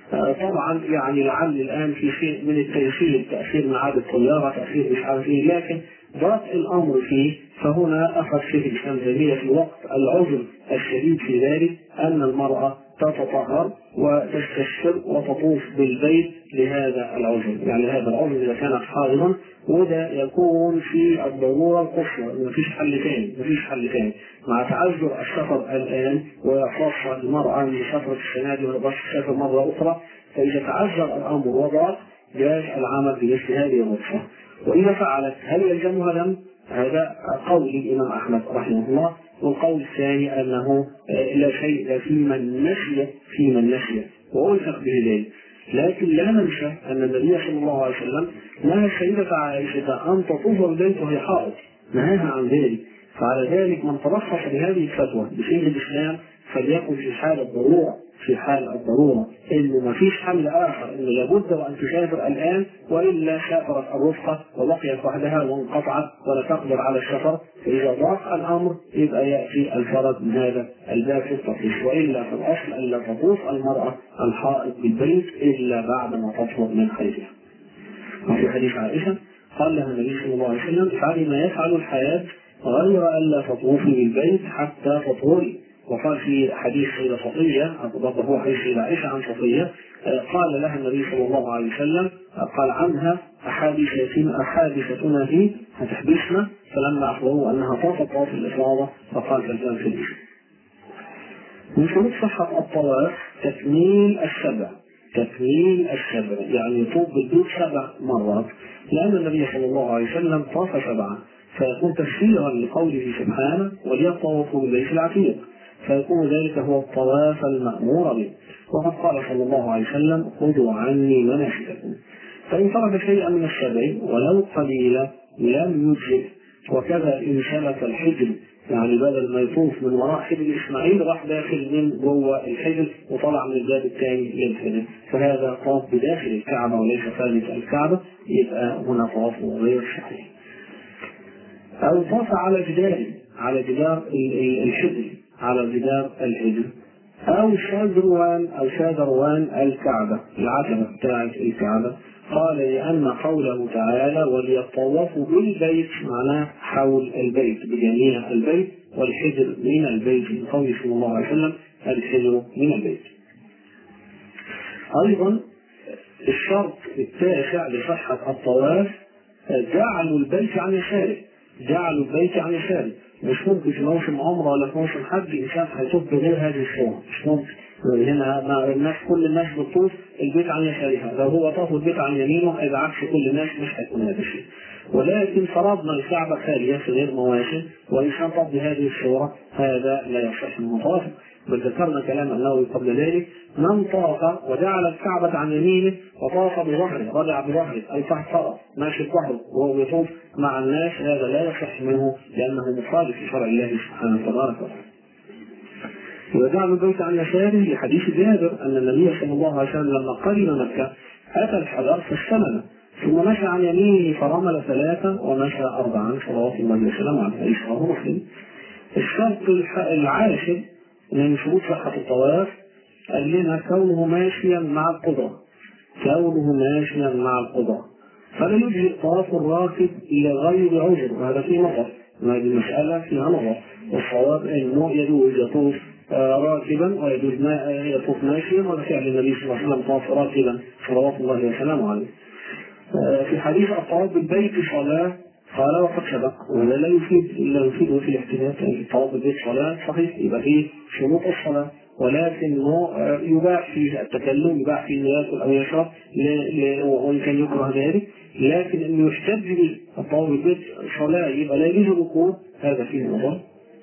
طبعا يعني لعل الآن في شيء من التيسير، تأثير ميعاد الطيارة، تأثير مش عارف ايه، لكن ضاق الأمر فيه. فهنا أخذ شيخ الإسلام تيمية في وقت العذر الشديد في ذلك أن المرأة تتطهر وتستشفر وتطوف بالبيت لهذا العذر، يعني هذا العذر إذا كانت حائضا، وده يكون في الضرورة القصوى، مفيش حل ثاني مفيش حل ثاني مع تعذر السفر الآن، وخاصة المرأة من سفرة السنة دي وبس تسافر مرة أخرى، فإذا تعذر الأمر وضاق جاز العمل بمثل هذه الرخصة. وإذا فعلت هل يلزمها دم؟ هذا قول الإمام أحمد رحمه الله. والقول الثاني أنه لا شيء في من نسي في من نسي وألحق به ذلك. لكن لا ننسى أن النبي صلى الله عليه وسلم نهى السيدة عائشة أن تطوف بالبيت وهي حائض، نهاها عن ذلك. فعلى ذلك من ترخص بهذه الفتوى بسيد الإسلام فليكن في حال الضرورة في حال الضرورة إنه ما فيش حل آخر، إنه لابد وأن تسافر الآن وإلا سافرت الرفقة وبقيت وحدها وانقطعت ولا تقدر على السفر. فإذا ضاق الأمر يبقى يأتي الفرج من هذا الباب في التطويف، وإلا في الأصل ألا تطوف المرأة الحائض بالبيت إلا بعد ما تطهر من حيضها. وفي حديث عائشة قال لها النبي صلى الله عليه وسلم: افعلي ما يفعل الحياة غير ألا تطوفي بالبيت حتى تطهري. وقال في حديث سيدة صفية، برضه هو حديث سيدة عائشة عن صفية، قال لها النبي صلى الله عليه وسلم قال عنها: أحاديثتنا أحاديثتنا هي هتحبسنا، فلما أخبروه أنها طافت طواف الإفاضة فقال: فالآن في الإسلام. من شروط صحة الطواف تكميل السبع تكميل السبع يعني يطوف بالبيت سبع مرات، لأن النبي صلى الله عليه وسلم طاف سبعة، فيكون تفسيرا لقوله سبحانه: وليطوفوا بالبيت العتيق، فيكون ذلك هو الطواف المأمور به. وقد قال صلى الله عليه وسلم: خذوا عني مناسككم. فإن ترك شيئا من السبع ولو قليلا لم يجزئ. وكذا إن سلك الحجر، يعني بدل ما يطوف من وراء حجر إسماعيل راح داخل من جوه الحجر وطلع من الباب الثاني للحجر، فهذا طاف بداخل الكعبة وليس خارج الكعبة، يبقى هنا طواف غير صحيح. أو طاف على جدار على جدار الحجر على جدار الحجر أو شادروان أو شادروان الكعبة، العتبة بتاعت الكعبة. قال: لأن قوله تعالى: وليطوفوا بالبيت معناه حول البيت بجميع البيت، والحجر من البيت، من قوله صلى الله عليه وسلم: الحجر من البيت. أيضا الشرط التاسع لصحة الطواف جعلوا البيت عن يساره جعلوا البيت عن يساره. مش ممكن في موسم عمره ولا في موسم حج إنسان هيطوف بغير هذه الصورة، مش ممكن. هنا ما الناس كل الناس بتطوف البيت عن يسارها، لو هو طاف البيت عن يمينه هيبقى عكس كل الناس، مش هيكون هذا الشيء. ولكن فرضنا الكعبة خالية في غير مواسم وإنسان طاف بهذه الصورة هذا لا يصح من طواف. بل ذكرنا كلام النووي قبل ذلك: من طاف وجعل الكعبة عن يمينه وطاف بظهره، رجع بظهره أي تحت فرض ماشي بظهره وهو يطوف مع الناس، هذا لا يصح منه لأنه مخالف لشرع الله سبحانه وتبارك وتعالى. وجعل البيت عن يساره لحديث جابر أن النبي صلى الله عليه وسلم لما قدم مكة أتى الحجر فاستلم ثم مشى عن يمينه فرمل ثلاثة ومشى أربعا صلوات الله وسلامه عليه. حديث رواه مسلم. الشرط العاشر من شروط صحة الطواف قال لنا كونه ماشيا مع القدرة، كونه ماشيا مع القدرة، فلا يجزئ طواف الراكب لغير عذر، وهذا فيه نظر، هذه المسألة فيها نظر، والصواب أنه يجوز يطوف راكبا ويجوز يطوف ماشيا، وهذا فعل النبي صلى الله عليه وسلم طاف راكبا صلوات الله وسلامه عليه. في حديث الطواف بالبيت صلاة قال وقد سبق، ولا لا يفيد الا يفيده في الاحتمال، يعني الطواف بالبيت صلاة صحيح يبقى فيه شروط الصلاة، ولكنه يباح فيه التكلم، يباح فيه ياكل او يشرب وان كان يكره ذلك، لكن انه يحتج بالطواف بالبيت صلاة يبقى لا يجوز الركوب، هذا فيه نظر.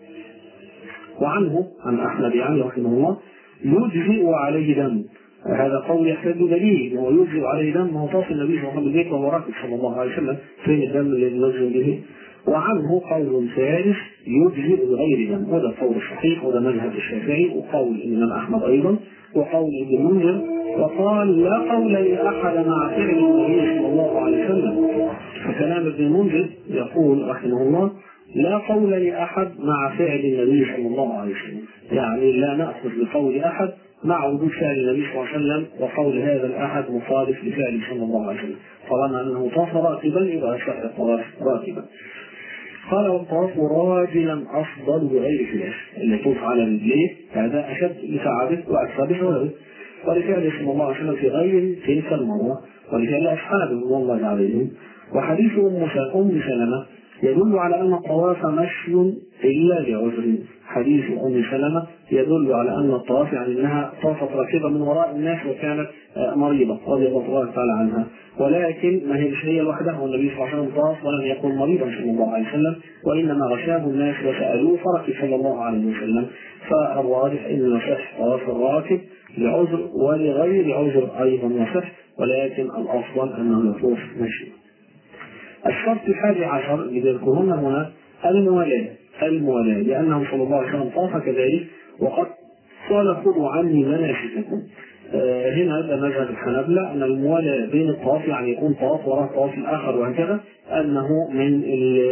وعنه عن احمد يعني رحمه الله يجزئ عليه دم، هذا قول يحتاج دليل، وهو يجزئ عليه دم، هو طاف النبي صلى الله عليه وسلم بالبيت وهو راكب صلى الله عليه وسلم، فين الدم الذي يجزئ به؟ وعنه قول ثالث يجزئ بغير دم، وده قول الصحيح، وده مذهب الشافعي وقول الامام احمد ايضا وقول ابن المنذر، وقال لا قول لاحد مع فعل النبي صلى الله عليه وسلم. فكلام ابن المنذر يقول رحمه الله لا قول لأحد مع فعل النبي صلى الله عليه وسلم، يعني لا نأخذ بقول أحد مع وجود فعل النبي صلى الله عليه وسلم، وقول هذا الأحد مخالف لفعل صلى الله عليه وسلم، طالما أنه طاف راكبا يبقى يصح الطواف راكبا. قال والطواف راجلا أفضل بغير خلاف، اللي يطوف على رجليه هذا أشد لسعادة وأكثر بثوابه، ولفعل صلى الله عليه وسلم في غير تلك المرة، ولفعل أصحابه رضي الله عليهم. وحديث أم سلمة يدل على أن الطواف مشي إلا لعذر، حديث أم سلمة يدل على أن الطواف يعني أنها طافت راكبة من وراء الناس وكانت مريضة رضي الله تعالى عنها، ولكن ما هي مش هي لوحدها، والنبي صلى الله عليه وسلم طاف ولم يكن مريضا صلى الله عليه وسلم، وإنما غشاه الناس وسألوه فركب صلى الله عليه وسلم. فالواضح أن يصح طواف الراكب لعذر ولغير عذر أيضا يصح، ولكن الأفضل أنه يطوف مشي. الشرط الحادي عشر اللي يذكرونه هنا الموالاة، الموالاة لأنه صلى الله عليه وسلم طاف كذلك وقد قال خذوا عني مناسككم. آه هنا ده مذهب الحنابلة أن الموالاة بين الطواف يعني يكون طواف وراء الطواف الآخر وهكذا، أنه من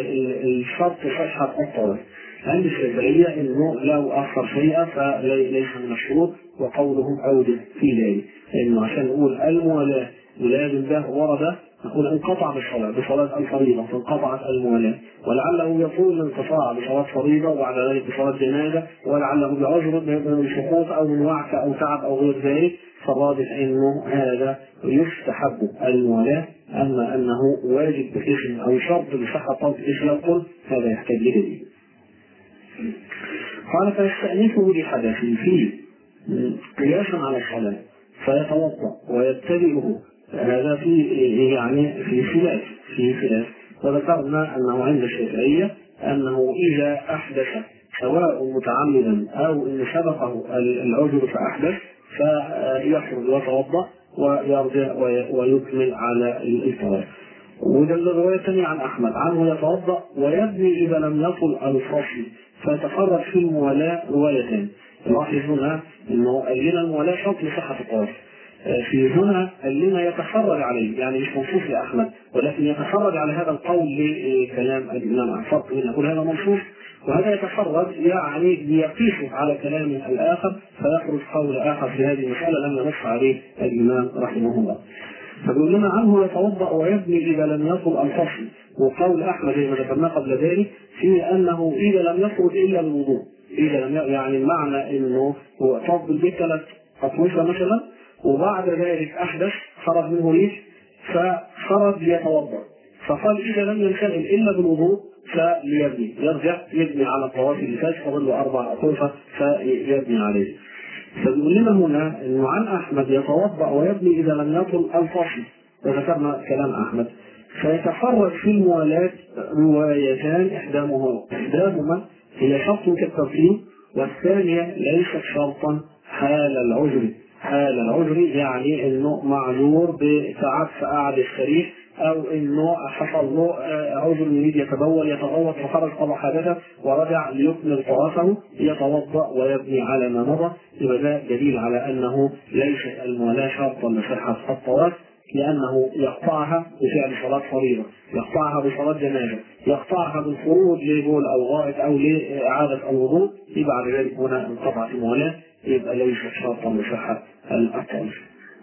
الشرط صحة الطواف. عند الشافعية أنه لو أخر شيئا فليس من الشروط، وقولهم أوجد في ذلك، لأنه عشان نقول الموالاة ولازم ده ورد نقول انقطع بالصلاة بصلاة الفريضة فانقطعت الموالاة، ولعله يطول الانقطاع بصلاة فريضة وبعد ذلك بصلاة جنازة، ولعله بعذر من سقوط أو من وعكة أو تعب أو غير ذلك، فالراجح أنه هذا يستحب الموالاة. أما أنه واجب باسم أو شرط بصحة طلب اسم يقول هذا يحتاج لدليل. قال فيستأنفه لحدث فيه قياسا على الصلاة فيتوضأ ويبتدئه، هذا في يعني في خلاف في خلاف وذكرنا أنه عند الشافعية أنه إذا أحدث سواء متعمدا أو إن سبقه العذر فأحدث فيخرج ويتوضأ ويرجع ويكمل على الطواف. وده الرواية الثانية عن أحمد عنه يتوضأ ويبني إذا لم يطل الفصل، فيتفرد في الموالاة روايتين. نلاحظ هنا أنه قال لنا الموالاة شرط لصحة الطواف، في هنا قال لنا يتفرج عليه، يعني مش منصوص لأحمد ولكن يتفرج على هذا القول لكلام الإمام فرق من يقول هذا منصوص وهذا يتفرج يعني ليقيسه على كلام الآخر، فيخرج قول آخر في هذه المسألة لم ينص عليه الإمام رحمه الله. فبيقول لنا عنه يتوضأ ويبني إذا لم يصل الفصل، وقول أحمد زي ما ذكرنا قبل ذلك في أنه إذا لم يخرج إلا بالوضوء، إذا لم يعني المعنى أنه هو طاف بالبيت ثلاث أطوفة مثلا وبعد ذلك أحدث خرج منه ريح فخرج ليتوضأ، فقال إذا لم ينشغل إلا بالوضوء فليبني، يرجع يبني على الطواف اللي فات فضل له أربع أطوفة فيبني عليه. فبيقول لنا هنا انه عن احمد يتوضا ويبني اذا لم يطل الفصل، وذكرنا كلام احمد. فيتفرد في الموالاة روايتان، احداهما احداهما هي شرط كالترتيب، والثانيه ليست شرطا حال العذر. حال العذر يعني انه معذور بتعب فقعد السرير، او انه حصل له عذر يريد يتبول يتغوط فخرج قضى حاجته ورجع ليكمل طوافه، يتوضا ويبني على ما مضى. يبقى ده دليل على انه ليست الموالاه شرطا لصحه الطواف، لانه يقطعها بفعل صلاه فريضه، يقطعها بصلاه جنازه، يقطعها بالخروج لبول او غائط او لاعاده الوضوء، يبقى بعد ذلك هنا انقطعت الموالاه، يبقى ليست شرطا لصحه الطواف.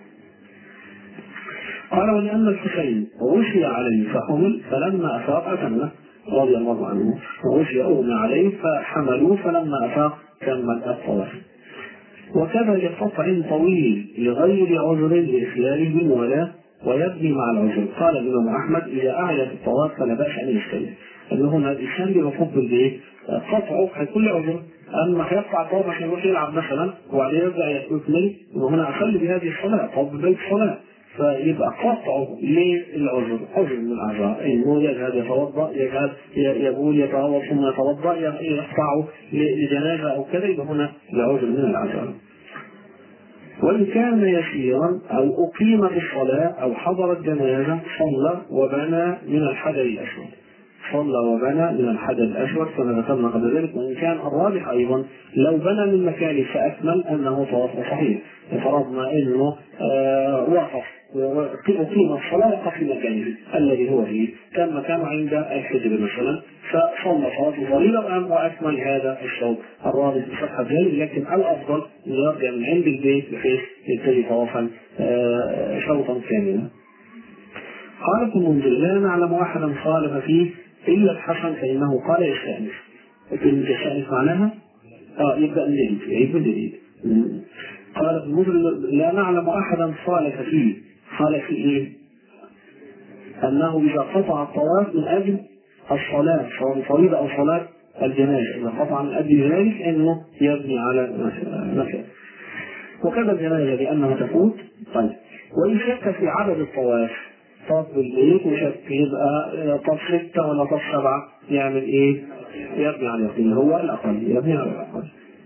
قال ولأن الحسين غشي عليه فحمل فلما أفاق أتمه رضي الله عنه، غشي أغمى عليه فحملوه فلما أفاق كمل الطواف. وكذا لقطع طويل لغير عذر لإخلاله بالموالاة ويبني مع العذر. قال الإمام أحمد إذا أعيا في الطواف فلا بأس أن يستلم، أن هنا الإنسان بيفضل بإيه؟ قطعه هيكون له عذر، أما هيقطع الطواف عشان يروح يلعب مثلا وبعدين يرجع يكمل، وهنا أخلي بهذه الصلاة طواف ببيت الصلاة، فيبقى قطعه للعذر، عذر من الاعذار، انه يذهب يتوضا يذهب يقول يتوضا ثم يتوضا يقطعه لجنازه او كذا، يبقى هنا لعذر من الاعذار. وان كان يسيرا او اقيم في الصلاه او حضر الجنازه صلى وبنى من الحجر الاسود، صلى وبنى من الحجر الاسود كما ذكرنا قبل ذلك. وان كان الراجح ايضا لو بنى من مكانه فاكمل انه طواف صحيح، فرضنا انه آه وقف وقيم الصلاه وقف في مكانه الذي هو فيه، كان مكانه عند الحجر مثلا، فصلى صلاه فريضه واكمل هذا الشوط. الراجح بصحه ذلك، لكن الافضل ان يرجع من عند البيت بحيث يبتدي طوافا آه شوطا كاملا. قال ابن المنذر لا نعلم احدا خالف فيه الا الحسن فانه قال يستانس. لكن يستانس معناها اه يبدا من جديد، يعيد من جديد. قال ابن المنذر لا نعلم احدا خالف فيه. خالف فيه ايه؟ انه اذا قطع الطواف من اجل الصلاه سواء فريضه او صلاه الجنازه، اذا قطع من اجل ذلك انه يبني على مثلا. وكذا الجنازه لانها تفوت. طيب وان شك في عدد الطواف، طاف بالبيت وشك يبقى طاف ستة ولا طاف سبعة، يعمل ايه؟ يبني على اليقين، هو الاقل يبني على الاقل.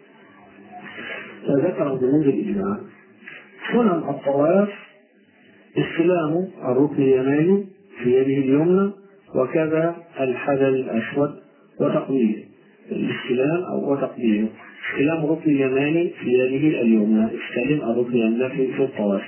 فذكر ابن المنذر الاجماع. سنن الطواف استلام الركن اليماني في يده اليمنى، وكذا الحجر الاسود وتقبيله. الاستلام او وتقبيله، استلام الركن اليماني في يده اليمنى، استلم الركن اليمنى في الطواف.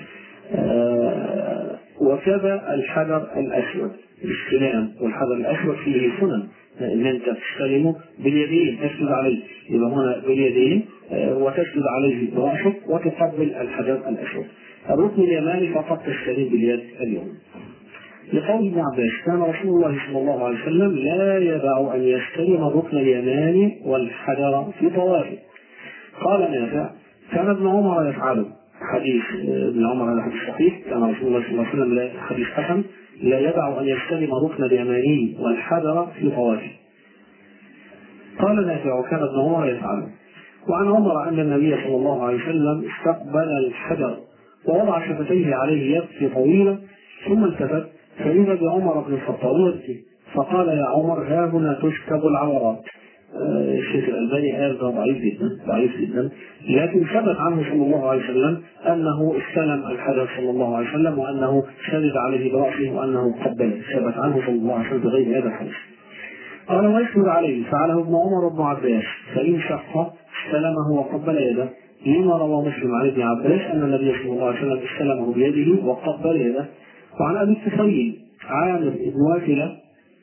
آه وكذا الحجر الاسود، الاستلام والحجر الاسود فيه سنن، ان انت تستلمه باليدين تسجد عليه، يبقى هنا باليدين آه وتسجد عليه براسك وتقبل الحجر الاسود. الركن اليماني فقط تستلم باليد اليمنى. لقول ابن عباس كان رسول الله صلى الله عليه وسلم لا يدع ان يستلم الركن اليماني والحجر في طوافه. قال نافع كان ابن عمر يفعله، حديث ابن عمر هذا حديث صحيح، كان رسول الله صلى الله عليه وسلم حديث حسن لا يدع ان يستلم الركن اليماني والحجر في طوافه. قال نافع وكان ابن عمر يفعله. وعن عمر ان النبي صلى الله عليه وسلم استقبل الحجر ووضع شفتيه عليه يبكي طويلا، ثم التفت فإذا بعمر بن الخطاب يبكي، فقال يا عمر ها هنا تشكب العورات. آه الشيخ الألباني قال ده ضعيف جدا ضعيف جدا، لكن ثبت عنه صلى الله عليه وسلم أنه استلم الحجر صلى الله عليه وسلم، وأنه سجد عليه برأسه، وأنه قبله، ثبت عنه صلى الله عليه وسلم بغير هذا الحديث. قال ويسجد عليه فعله ابن عمر وابن عباس، فإن شق استلمه وقبل يده، لما روى مسلم عن ابن عباس أن النبي صلى الله عليه وسلم استلمه بيده وقبل يده. وعن أبي الطفيل عامر بن واثلة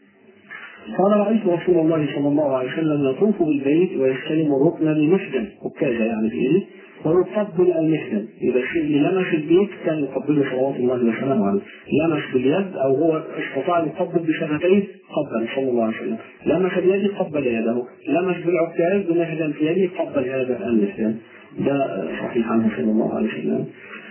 قال رأيت رسول الله صلى الله عليه وسلم يطوف بالبيت ويستلم الركن بمحجن، وكذا يعني في إيه، ويقبل المحجن. إذا الشيء اللي لمس البيت كان يقبله صلوات الله وسلامه عليه، لمس باليد أو هو استطاع يقبل بشفتيه قبل صلى الله عليه وسلم، لمس بيده قبل يده، لمس بالعكاز بمحجن في يده قبل هذا المحجن. ده صحيح عنه صلى الله عليه وسلم.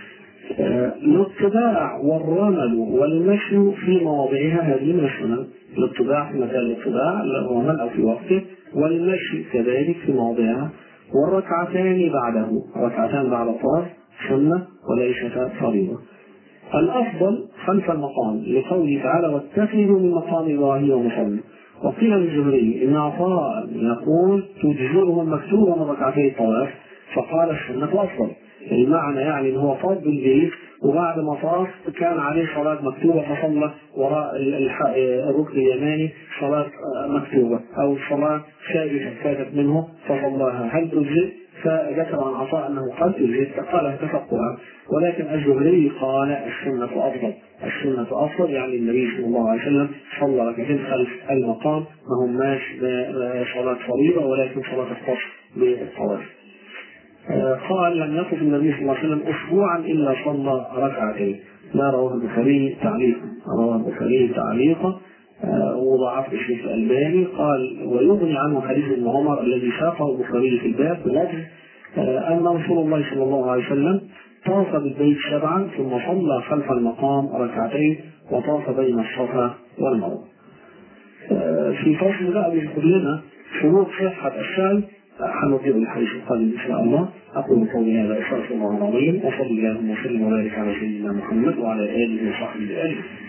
الاتباع والرمل والمشي في مواضعها هذه من السنن. الاتباع في مكان الاتباع الرمل او في وقته، والمشي كذلك في مواضعها. والركعتان بعده، ركعتان بعد الطواف سنة وليست فريضة. الأفضل خلف المقام لقوله تعالى واتخذوا من مقام إبراهيم مصلى. وقيل للزهري إن عطاء يقول تجزئه المكتوبة من ركعتي الطواف، فقال السنة أفضل. المعنى يعني إن هو طاف بالبيت وبعد ما طاف كان عليه صلاة مكتوبة فصلى وراء الركن اليماني صلاة مكتوبة أو صلاة ثابتة فاتت منه فصلاها، هل تجزئ؟ فذكر عن عطاء أنه قد تجزئ قالها تفقها، ولكن الزهري قال السنة أفضل. السنة أفضل يعني النبي صلى الله عليه وسلم صلى ركعتين خلف المقام ما هماش صلاة فريضة ولكن صلاة الخاص بالطواف. قال لم يطف النبي صلى الله عليه وسلم أسبوعا إلا صلى ركعتين. ما رواه البخاري تعليقا، رواه البخاري تعليقا وضعف الشيخ الألباني. قال ويغني عنه حديث ابن عمر الذي ساقه البخاري في الباب بلفظ أن رسول الله صلى الله عليه وسلم طاف بالبيت سبعا ثم صلى خلف المقام ركعتين وطاف بين الصفا والمروة. في فصل بقى بيذكر لنا شروط صحة السعي، حنرجع الحديث القادم إن شاء الله. أقول قولي هذا أستغفر الله العظيم وصلى الله وسلم وبارك على سيدنا محمد وعلى آله وصحبه أجمعين.